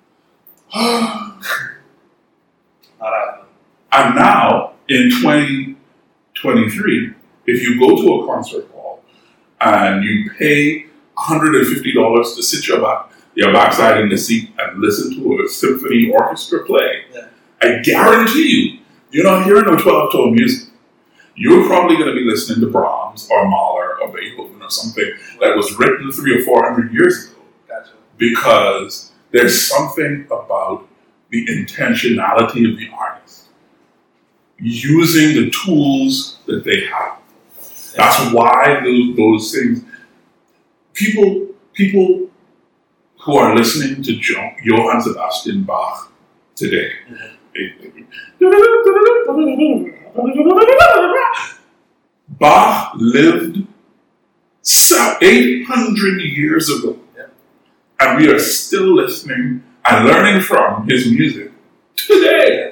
and now, in 2023, if you go to a concert hall and you pay $150 to sit your backside in the seat and listen to a symphony orchestra play, I guarantee you, you're not hearing no 12-tone music. You're probably going to be listening to Brahms or Mahler or Beethoven or something that was written 300 or 400 years ago. Gotcha. Because there's something about the intentionality of the artist using the tools that they have. That's why those things. People who are listening to Johann Sebastian Bach today. Bach lived 800 years ago, and we are still listening and learning from his music today.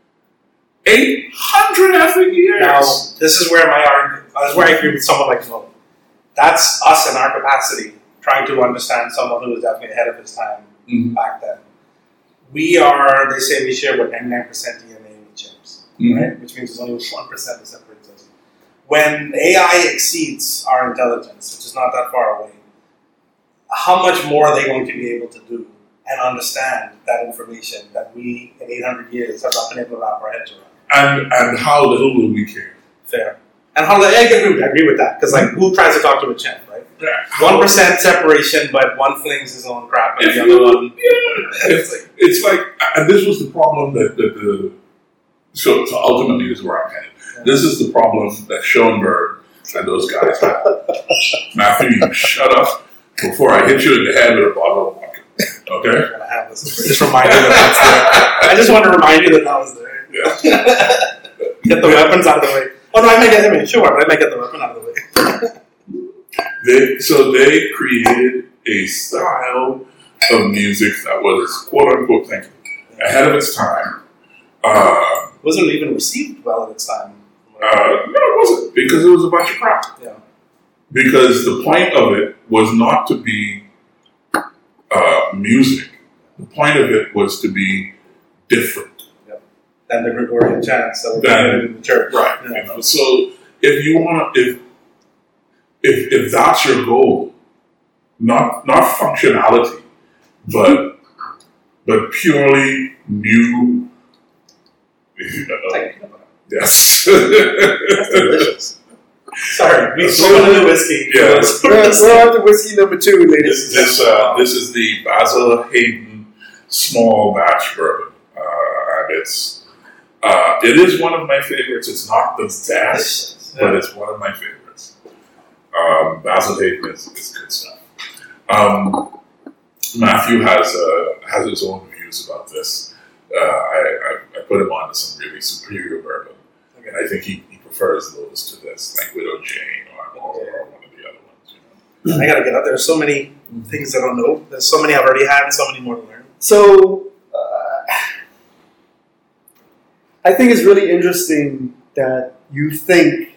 800 effing years. Now, this is where I agree with someone like Mo. That's us in our capacity trying to understand someone who was definitely ahead of his time back then. They say we share 99% DNA with chimps, right? Which means there's only 1% that separates us. When AI exceeds our intelligence, which is not that far away, how much more are they going to be able to do and understand that information that we, in 800 years, have not been able to wrap our heads around? And how little will we care? Fair. And I agree with that, because who tries to talk to a chimp, right? 1% separation, but one flings his own crap and the other one. Yeah. It's like, and this was the problem so ultimately this is where I'm headed. Yeah. This is the problem that Schoenberg and those guys had. Matthew, you shut up before I hit you in the head with a bottle of vodka. Okay? Just remind you that that's there. I just want to remind you that was there. Yeah. Get the weapons out of the way. Oh no, I may get the weapon out of the way. They created a style of music that was quote unquote ahead of its time. Wasn't even received well at its time. No, it wasn't, because it was a bunch of crap. Yeah. Because the point of it was not to be music. The point of it was to be different. Yep. Than the Gregorian chants that were played in the church. Right. Yeah. So if you want to, if that's your goal, not functionality, but purely new. Yes. That's delicious. Sorry, we sold the whiskey. Yes. We're on to whiskey number 2, ladies. This is the Basil Hayden small batch bourbon, and it is one of my favorites. It's not the best, but it's one of my favorites. Basil Hayden is good stuff. Matthew has his own views about this. I put him on to some really superior bourbon, and I think he prefers those to this, like Widow Jane or one of the other ones. You know? I gotta get out there. There's so many things I don't know. There's so many I've already had, and so many more to learn. So, I think it's really interesting that you think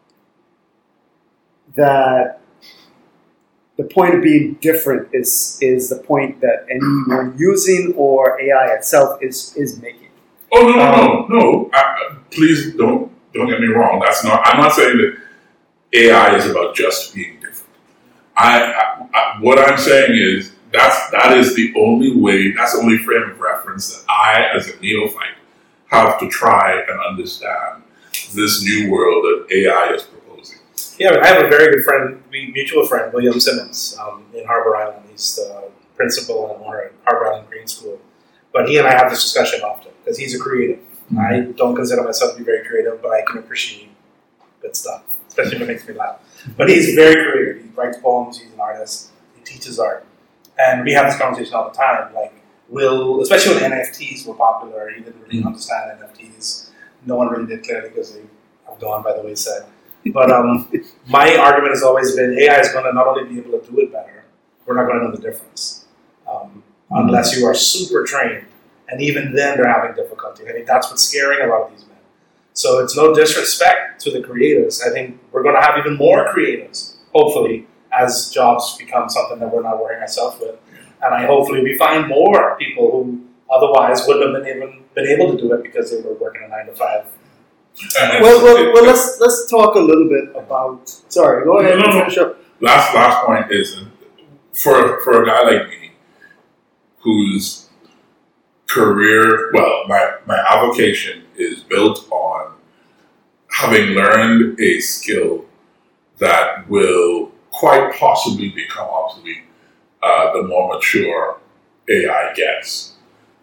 that the point of being different is the point that anyone using or AI itself is making. Oh no! Please don't get me wrong. That's not. I'm not saying that AI is about just being different. What I'm saying is that is the only way. That's the only frame of reference that I, as a neophyte, have to try and understand this new world that AI is proposing. Yeah, I have a very good friend, mutual friend, William Simmons, in Harbor Island. He's the principal and owner at Harbor Island Green School. But he and I have this discussion often because he's a creative. Mm-hmm. I don't consider myself to be very creative, but I can appreciate good stuff, especially if it makes me laugh. But he's very creative. He writes poems. He's an artist. He teaches art. And we have this conversation all the time. Like, especially when NFTs were popular, he didn't really understand NFTs. No one really did clearly because they have gone by the wayside. But my argument has always been AI is going to not only be able to do it better, we're not going to know the difference unless you are super trained. And even then, they're having difficulty. I think that's what's scaring a lot of these men. So it's no disrespect to the creatives. I think we're going to have even more creatives, hopefully, as jobs become something that we're not worrying ourselves with. And hopefully we find more people who otherwise wouldn't have been able to do it because they were working a 9 to 5. Well, let's talk a little bit about. Sorry, go ahead and finish up. Last point is for a guy like me, whose career, my avocation is built on having learned a skill that will quite possibly become obsolete the more mature AI gets.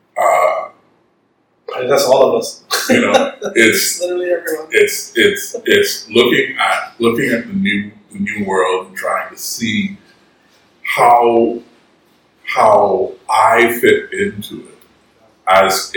That's all of us. You know, it's literally everyone. It's looking at the new world and trying to see how I fit into it as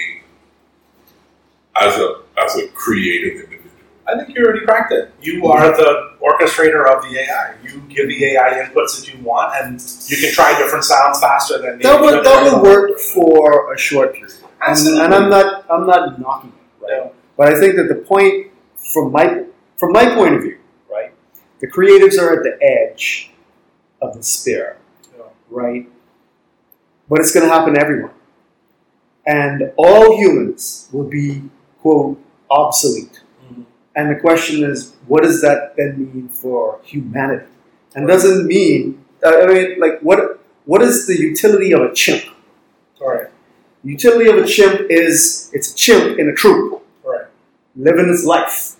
a creative individual. I think you already cracked it. You are the orchestrator of the AI. You give the AI inputs that you want, and you can try different sounds faster than that would work for a short period. And I'm not knocking it, right? Yeah. But I think that the point, from my point of view, right, the creatives are at the edge of the spear, right? But it's going to happen to everyone, and all humans will be, quote, obsolete. Mm-hmm. And the question is, what does that then mean for humanity? And doesn't mean, what is the utility of a chimp? All right. The utility of a chimp is it's a chimp in a troop, right, living its life.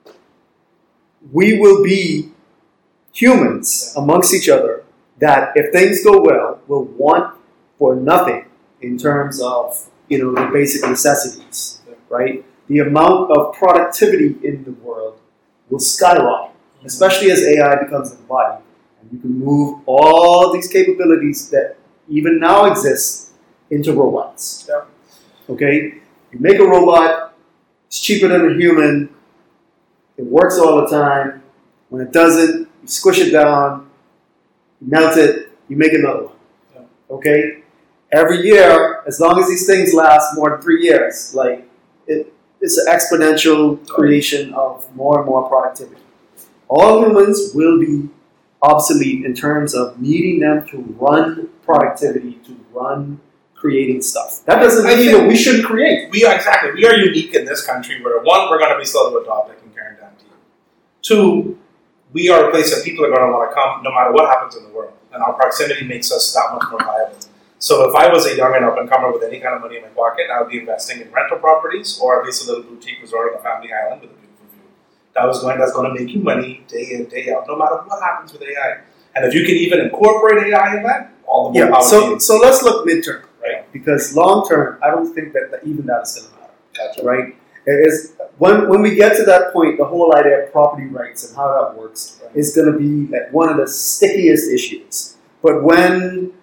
We will be humans amongst each other that, if things go well, will want for nothing in terms of the basic necessities, right? The amount of productivity in the world will skyrocket, especially as AI becomes the body, and you can move all these capabilities that even now exist into robots. Yeah. Okay? You make a robot, it's cheaper than a human, it works all the time. When it doesn't, you squish it down, you melt it, you make another one. Yeah. Okay? Every year, as long as these things last more than 3 years, it's an exponential creation of more and more productivity. All humans will be obsolete in terms of needing them to run productivity, to run creating stuff. That doesn't mean that we shouldn't create. We are unique in this country where, one, we're going to be slow to adopt, I can guarantee you. Two, we are a place that people are going to want to come no matter what happens in the world. And our proximity makes us that much more viable. So if I was a young and up-and-comer with any kind of money in my pocket, I would be investing in rental properties or at least a little boutique resort on a family island with a beautiful view. That's going to make you money day in, day out, no matter what happens with AI. And if you can even incorporate AI in that, all the more power to you. So let's look midterm. Right? right? Because long term, I don't think that even that is going to matter, Gotcha. right? It is when we get to that point, the whole idea of property rights and how that works is going to be like one of the stickiest issues. But when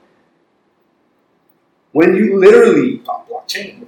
you literally Blockchain.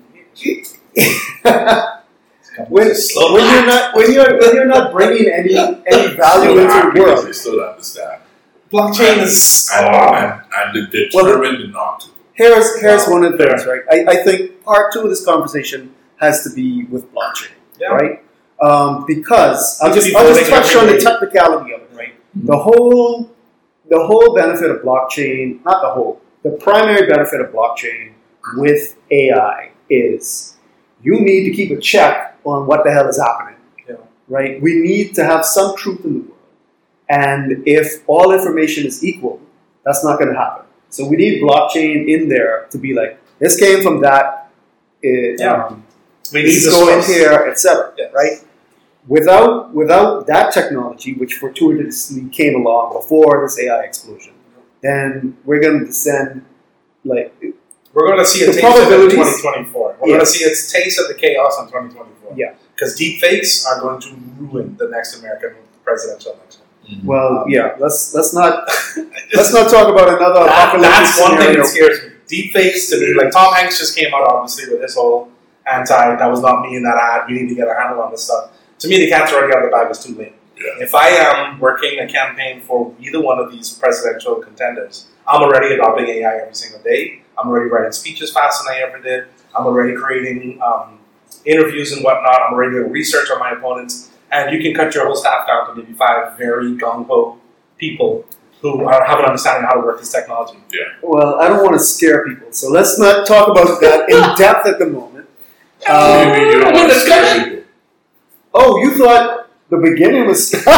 when you're not bringing any value into the world. They still understand. Blockchain is and determined not to. Here's one of the things, right? I think part two of this conversation has to be with blockchain, right? Because I'll just touch on the technicality of it, right? The whole benefit of blockchain, not the whole, the primary benefit of blockchain with AI is you need to keep a check on what the hell is happening, right? We need to have some truth in the world. And if all information is equal, that's not going to happen. So we need blockchain in there to be like, this came from that, we need this to go in source. here, etc. Yes. Right? Without that technology, which fortuitously came along before this AI explosion, then we're going to descend like We're going to see a the taste of it in probabilities- 2024. We're going to see a taste of the chaos in 2024. Yeah. Because deepfakes are going to ruin the next American presidential election. well, yeah. Let's not talk about another apocalyptic That's one thing scenario. that scares me. Deepfakes to me, like Tom Hanks just came out obviously with his whole that was not me in that ad. We need to get a handle on this stuff. To me, the cat's already out of the bag. It's too late. Yeah. If I am working a campaign for either one of these presidential contenders, I'm already adopting AI every single day. I'm already writing speeches faster than I ever did. I'm already creating interviews and whatnot. I'm already doing research on my opponents. And you can cut your whole staff down to maybe 5 very gung-ho people who have an understanding of how to work this technology. Well, I don't want to scare people, so let's not talk about that in depth at the moment. Maybe you don't want to scare people. Oh, you thought the beginning was. No.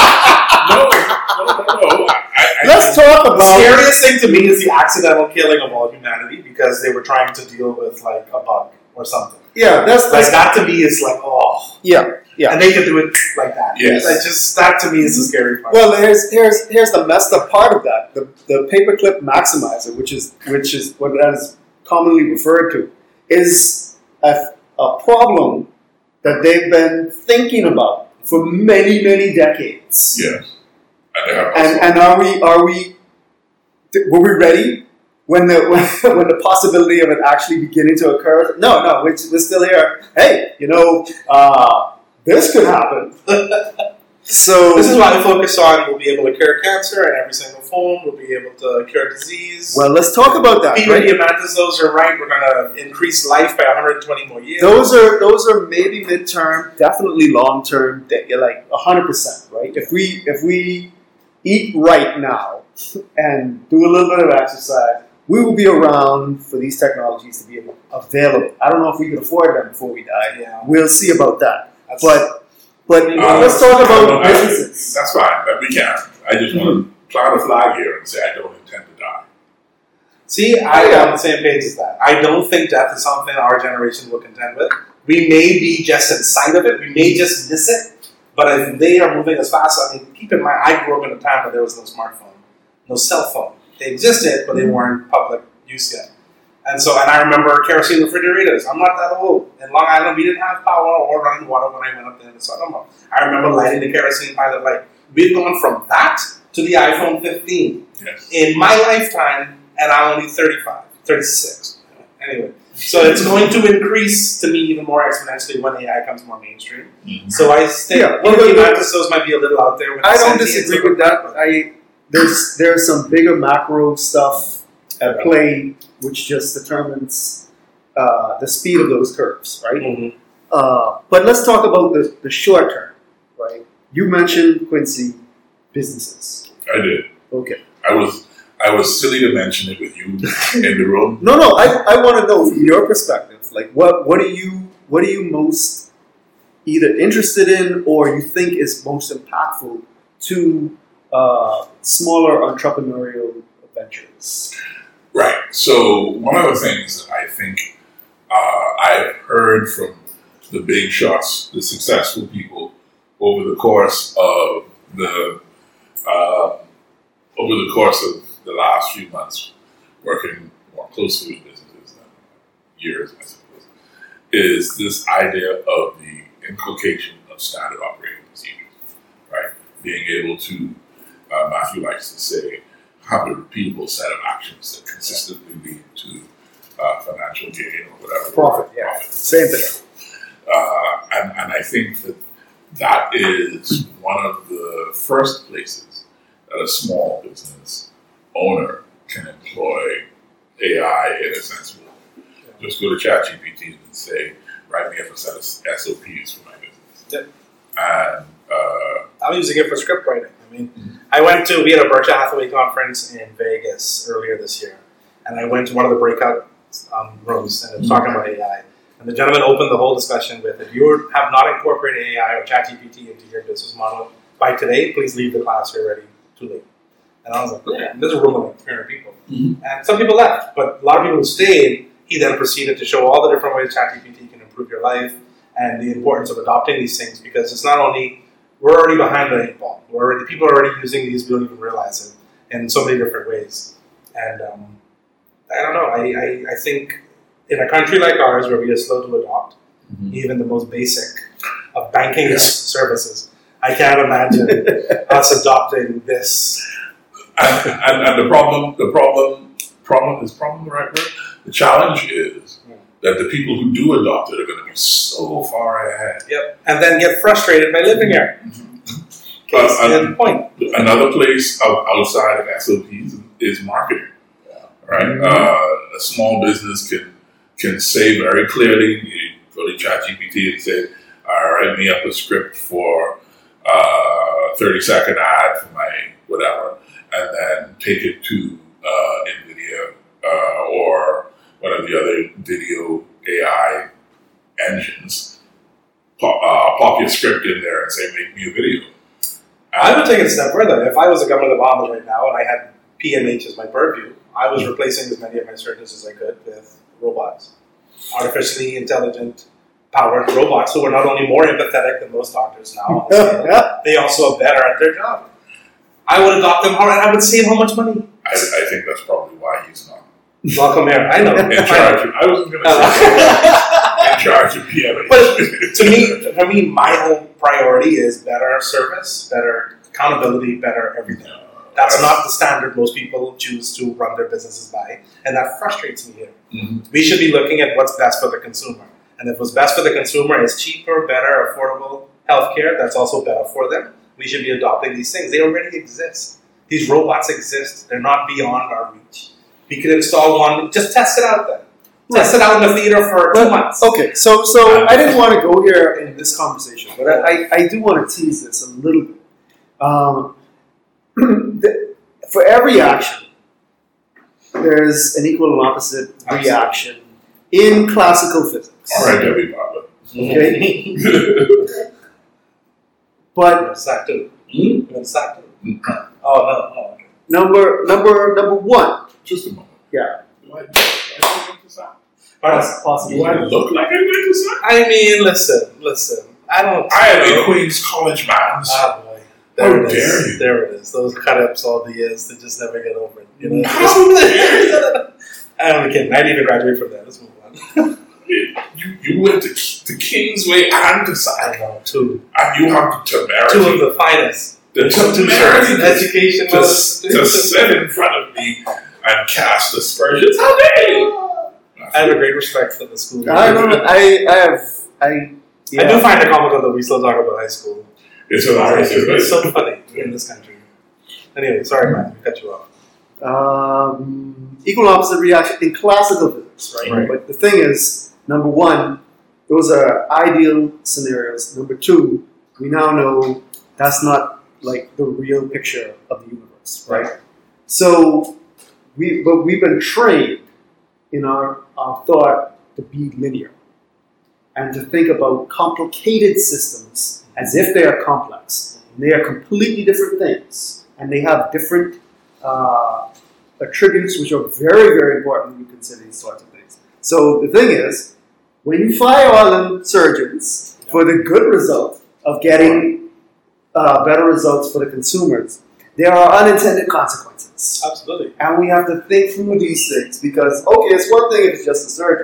Let's talk The about. scariest thing to me is the accidental killing of all humanity because they were trying to deal with like a bug or something. Yeah, that's Like that to me is like, oh. yeah. And they could do it like that. Yes. Like just that to me is the scary part. Well, here's the messed up part of that. The paperclip maximizer, which is what that is commonly referred to, is a problem that they've been thinking about for many, many decades. Yes. And And were we ready when the possibility of it actually beginning to occur? No, we're still here. Hey, this could happen. So this is why I focus on we'll be able to cure cancer in every single form. We'll be able to cure disease. well, let's talk about that. Peter Right? Diamandis, those are right. We're going to increase life by 120 more years. Those are maybe midterm, definitely long term, like 100%. Right? If we eat right now and do a little bit of exercise, we will be around for these technologies to be available. I don't know if we can afford them before we die. Yeah. We'll see about that. That's- But let's talk about businesses. That's fine. That we can. I just want to plant a flag here and say I don't intend to die. See, I am on the same page as that. I don't think death is something our generation will contend with. We may be just inside of it. We may just miss it. But if they are moving as fast, I mean, keep in mind, I grew up in a time where there was no smartphone, no cell phone. They existed, but they weren't public use yet. And I remember kerosene refrigerators. I'm not that old. In Long Island, we didn't have power or running water when I went up there in the summer. I remember lighting the kerosene pilot light. We've gone from that to the iPhone 15 Yes. in my lifetime, and I'm only 36. Anyway, so it's going to increase to me even more exponentially when AI comes more mainstream. Mm-hmm. So I think those might be a little out there. With I don't sentience disagree or with that. There's some bigger macro stuff at play which just determines the speed of those curves, right? Mm-hmm. But let's talk about the short term, right? You mentioned, Quincy, businesses. I did. Okay. I was silly to mention it with you in the room. No, I want to know from your perspective, like what are you most either interested in or you think is most impactful to smaller entrepreneurial ventures? Right. So one of the things that I think I've heard from the big shots, the successful people over the course of the last few months, working more closely with businesses, years, I suppose, is this idea of the inculcation of standard operating procedures, right? Being able to, Matthew likes to say, have a repeatable set of actions that consistently lead to financial gain or whatever. Profit, yeah. Profit. Same thing. And I think that is one of the first places that a small business owner can employ AI in a sensible way. Just go to ChatGPT and say, write me up a set of SOPs for my business. Yep. And I'm using it for script writing. I mean, we had a Berkshire Hathaway conference in Vegas earlier this year, and I went to one of the breakout rooms, and it was talking about AI. And the gentleman opened the whole discussion with, if you have not incorporated AI or ChatGPT into your business model by today, please leave the class here ready too late. And I was like, yeah, there's a room of like 300 people. Mm-hmm. And some people left, but a lot of people who stayed, he then proceeded to show all the different ways ChatGPT can improve your life and the importance of adopting these things, because it's not only, we're already behind the 8 ball. People are already using these, we don't even realize it, in so many different ways. And I don't know, I think in a country like ours where we are slow to adopt, even the most basic of banking services, I can't imagine us adopting this. And the problem is the right word? The challenge is that the people who do adopt it are going to be so far ahead. Yep. And then get frustrated by living here. Point. Another place outside of SOPs is marketing. Right? Mm-hmm. A small business can say very clearly, you go to ChatGPT and say, write me up a script for a 30-second ad for my whatever, and then take it to NVIDIA or one of the other video AI engines, pop your script in there and say, make me a video. I would take it a step further. If I was the governor of the Bahamas right now and I had PMH as my purview, I was replacing as many of my surgeons as I could with robots. Artificially intelligent, powered robots who are not only more empathetic than most doctors now, they also are better at their job. I would adopt them, and I would save how much money? I think that's probably why he's not. Welcome here. I know. In charge of, I wasn't going to say in charge of PMH. But for me, my whole priority is better service, better accountability, better everything. That's not the standard most people choose to run their businesses by, and that frustrates me here. Mm-hmm. We should be looking at what's best for the consumer. And if what's best for the consumer is cheaper, better, affordable healthcare, that's also better for them. We should be adopting these things. They already exist. These robots exist. They're not beyond our reach. We could install one. Just test it out then. Right. Test it out in the theater for 2 months. Okay, so I didn't want to go here in this conversation, but I do want to tease this a little bit. For every action, there's an equal and opposite reaction in classical physics. All right, Debbie Butler. Okay. But Oh no. Okay. Number one. Just a moment. Yeah. Do I look like I went to Sac? I mean, listen. I am a Queen's College man. Ah, boy. There it is. Those cut-ups all the years, they just never get over it. You know? I'm kidding. I didn't even graduate from that. Let's move on. You went to Kingsway and to Sac. I know, 2. And you have the temerity. 2 of the finest. The temerity education to sit in front of me and cast aspersions. How dare you? I have a great respect for the school. I do find it comical that we still talk about high school. It's hilarious. It's so funny in this country. Anyway, sorry, man, we cut you off. Equal opposite reaction in classical physics, right? But the thing is, number one, those are ideal scenarios. Number two, we now know that's not like the real picture of the universe, right? So, we've been trained in our thought to be linear and to think about complicated systems as if they are complex. And they are completely different things, and they have different attributes which are very, very important when you consider these sorts of things. So the thing is, when you fire all them surgeons for the good result of getting better results for the consumers, there are unintended consequences. Absolutely. And we have to think through these things because, okay, it's one thing if it's just the surgeons,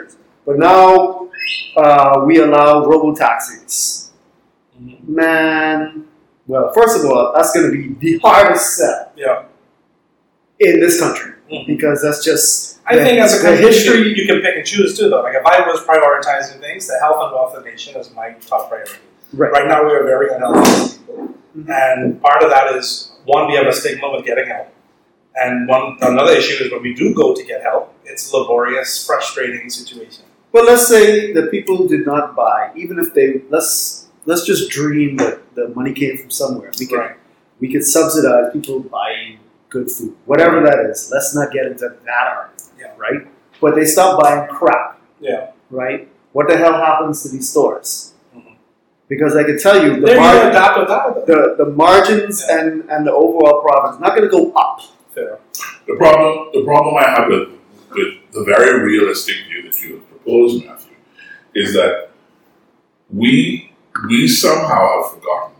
But now we allow robo-taxis. Mm-hmm. Man, well, first of all, that's going to be the hardest sell in this country because that's just I think as a the country, history. you can pick and choose too, though. Like if I was prioritizing things, the health and wealth of the nation is my top priority. Right now, we are very unhealthy people, and part of that is one, we have a stigma with getting help, and another issue is when we do go to get help, it's a laborious, frustrating situation. But let's say the people did not buy, even if they let's just dream that the money came from somewhere. We could subsidize people buying good food, whatever that is. Let's not get into that argument, right? But they stop buying crap, right? What the hell happens to these stores? Because I can tell you, the margins and the overall profit is not going to go up. Fair. The problem I have with the very realistic view that you have proposed, Matthew, is that we somehow have forgotten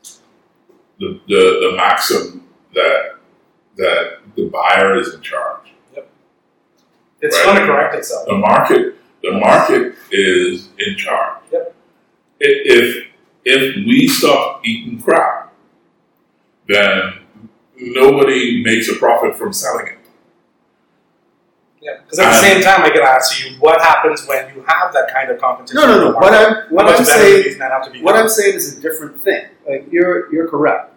the maxim that the buyer is in charge. Yep. It's going to correct itself. The market is in charge. Yep. If we stop eating crap, then nobody makes a profit from selling it. Yeah, because at the same time, I can ask you, what happens when you have that kind of competition? No. What I'm saying is a different thing. Like you're correct.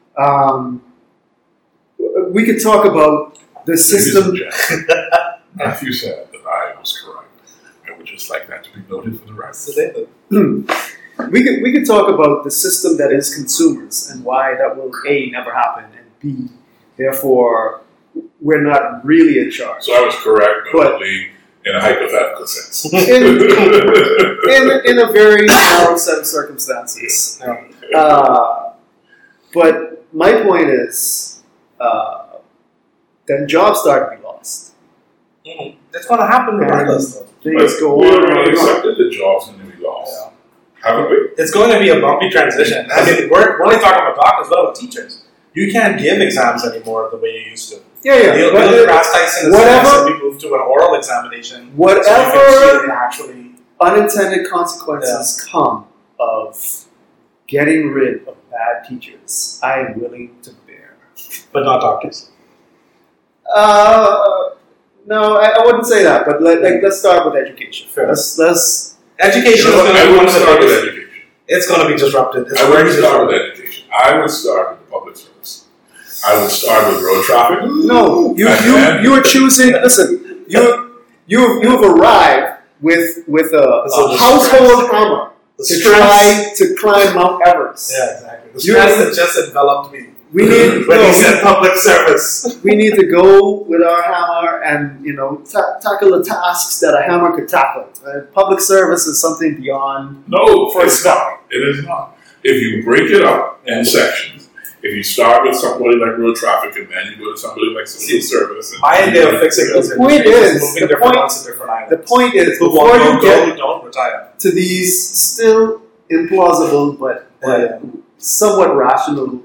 We could talk about the system. Matthew said that I was correct. I would just like that to be noted for the record. We could talk about the system that is consumers and why that will A, never happen, and B, therefore we're not really in charge. So I was correct, but only in a hypothetical sense. in a very narrow set of circumstances. But my point is, then jobs start to be lost. Mm-hmm. That's going to happen regardless, though. Things go we on. already accepted the jobs and we lost. Haven't we? It's going to be a bumpy transition. I mean, we're only talking about doctors, what about teachers? You can't give exams anymore the way you used to. Neil deGrasse Tyson said we moved to an oral examination. Whatever actually unintended consequences come of getting rid of bad teachers, I'm willing to bear. But not doctors. No, I wouldn't say that. But let's start with education. Fair. Let's Education is going to be one of the biggest. It's going to be disrupted. I wouldn't start with education. I would start with the public service. I would start with road traffic. No, you are choosing. Listen, you've arrived with a household hammer to climb Mount Everest. Yeah, exactly. The stress that just enveloped me. We need when he said public service. We need to go with our hammer and tackle the tasks that a hammer could tackle. Public service is something beyond. No, it's not. It is not. If you break it up in sections, if you start with somebody like road traffic and then you go to somebody like civil service. My idea of fixing those is moving different ones to different islands. The point is, before you get to these still implausible but somewhat rational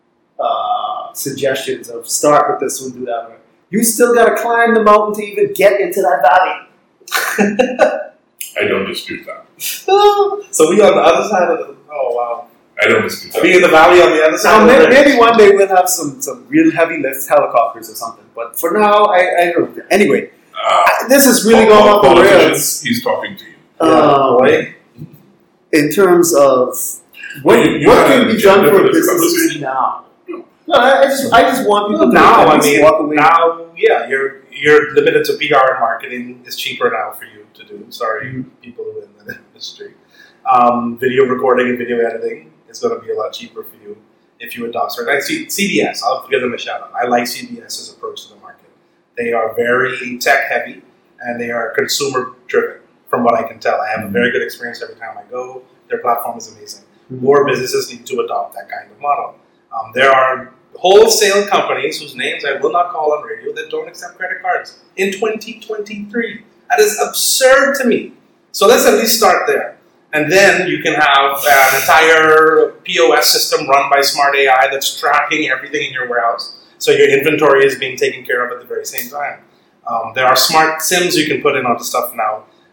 suggestions of start with this one, do that one. You still got to climb the mountain to even get into that valley. I don't dispute that. So we on the other side of the. Oh wow! I don't dispute that. We in the valley on the other side. Maybe one day we'll have some real heavy lift helicopters or something. But for now, I don't. Anyway, this is really going off the rails. He's talking to you. In terms of what can be done for businesses now. No, I just want people to walk away. Now, you're limited to PR and marketing. It's cheaper now for you to do. Sorry, people who are in the industry. Video recording and video editing is going to be a lot cheaper for you if you adopt certain. Like CBS, I'll give them a shout out. I like CBS's approach to the market. They are very tech heavy and they are consumer driven. From what I can tell, I have a very good experience every time I go. Their platform is amazing. More businesses need to adopt that kind of model. There are wholesale companies whose names I will not call on radio that don't accept credit cards in 2023. That is absurd to me. So let's at least start there. And then you can have an entire POS system run by Smart AI that's tracking everything in your warehouse. So your inventory is being taken care of at the very same time. There are smart SIMs you can put in onto stuff now.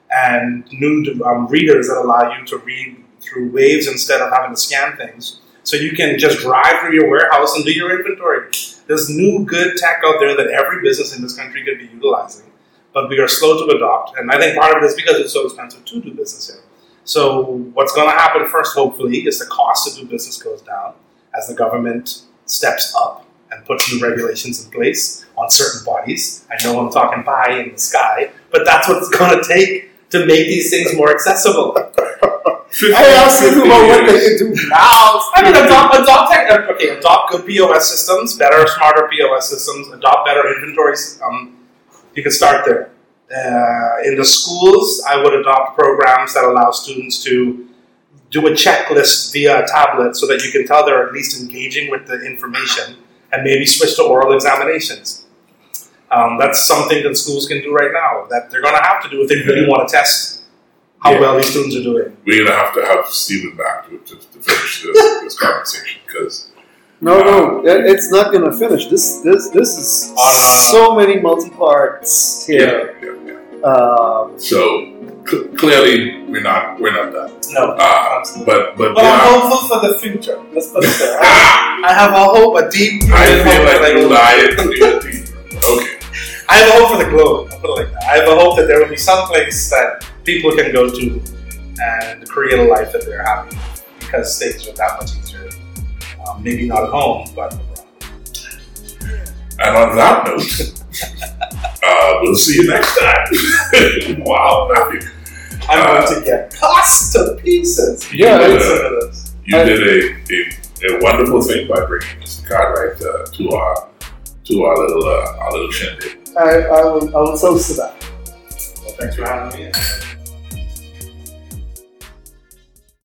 and new readers that allow you to read through waves instead of having to scan things. So you can just drive through your warehouse and do your inventory. There's new good tech out there that every business in this country could be utilizing, but we are slow to adopt. And I think part of it is because it's so expensive to do business here. So what's going to happen first, hopefully, is the cost to do business goes down as the government steps up and puts new regulations in place on certain bodies. I know I'm talking pie in the sky, but that's what it's going to take to make these things more accessible. I asked you about what they can do now. I mean, adopt good POS systems, better, smarter POS systems, adopt better inventory. You can start there. In the schools, I would adopt programs that allow students to do a checklist via a tablet so that you can tell they're at least engaging with the information, and maybe switch to oral examinations. That's something that schools can do right now that they're going to have to do if they really want to test how well these students are doing. We're going to have Stephen back to finish this conversation because... No, it's not going to finish. This is so many multi-parts here. So clearly we're not done. No, but I'm hopeful for the future. Let's put it there. I have a hope, a deep. I feel like you lied to me. Okay. I have a hope for the globe. I'll put it like that. I have a hope that there will be some place that people can go to and create a life that they're happy with, because things are that much easier. Maybe not at home, but abroad. And on that note, we'll see you next time. Wow, Matthew. I'm going to get cussed to pieces. You did a wonderful thing by bringing Mr. Cartwright to our little shindig. I will toast to that. Well, thanks for having me.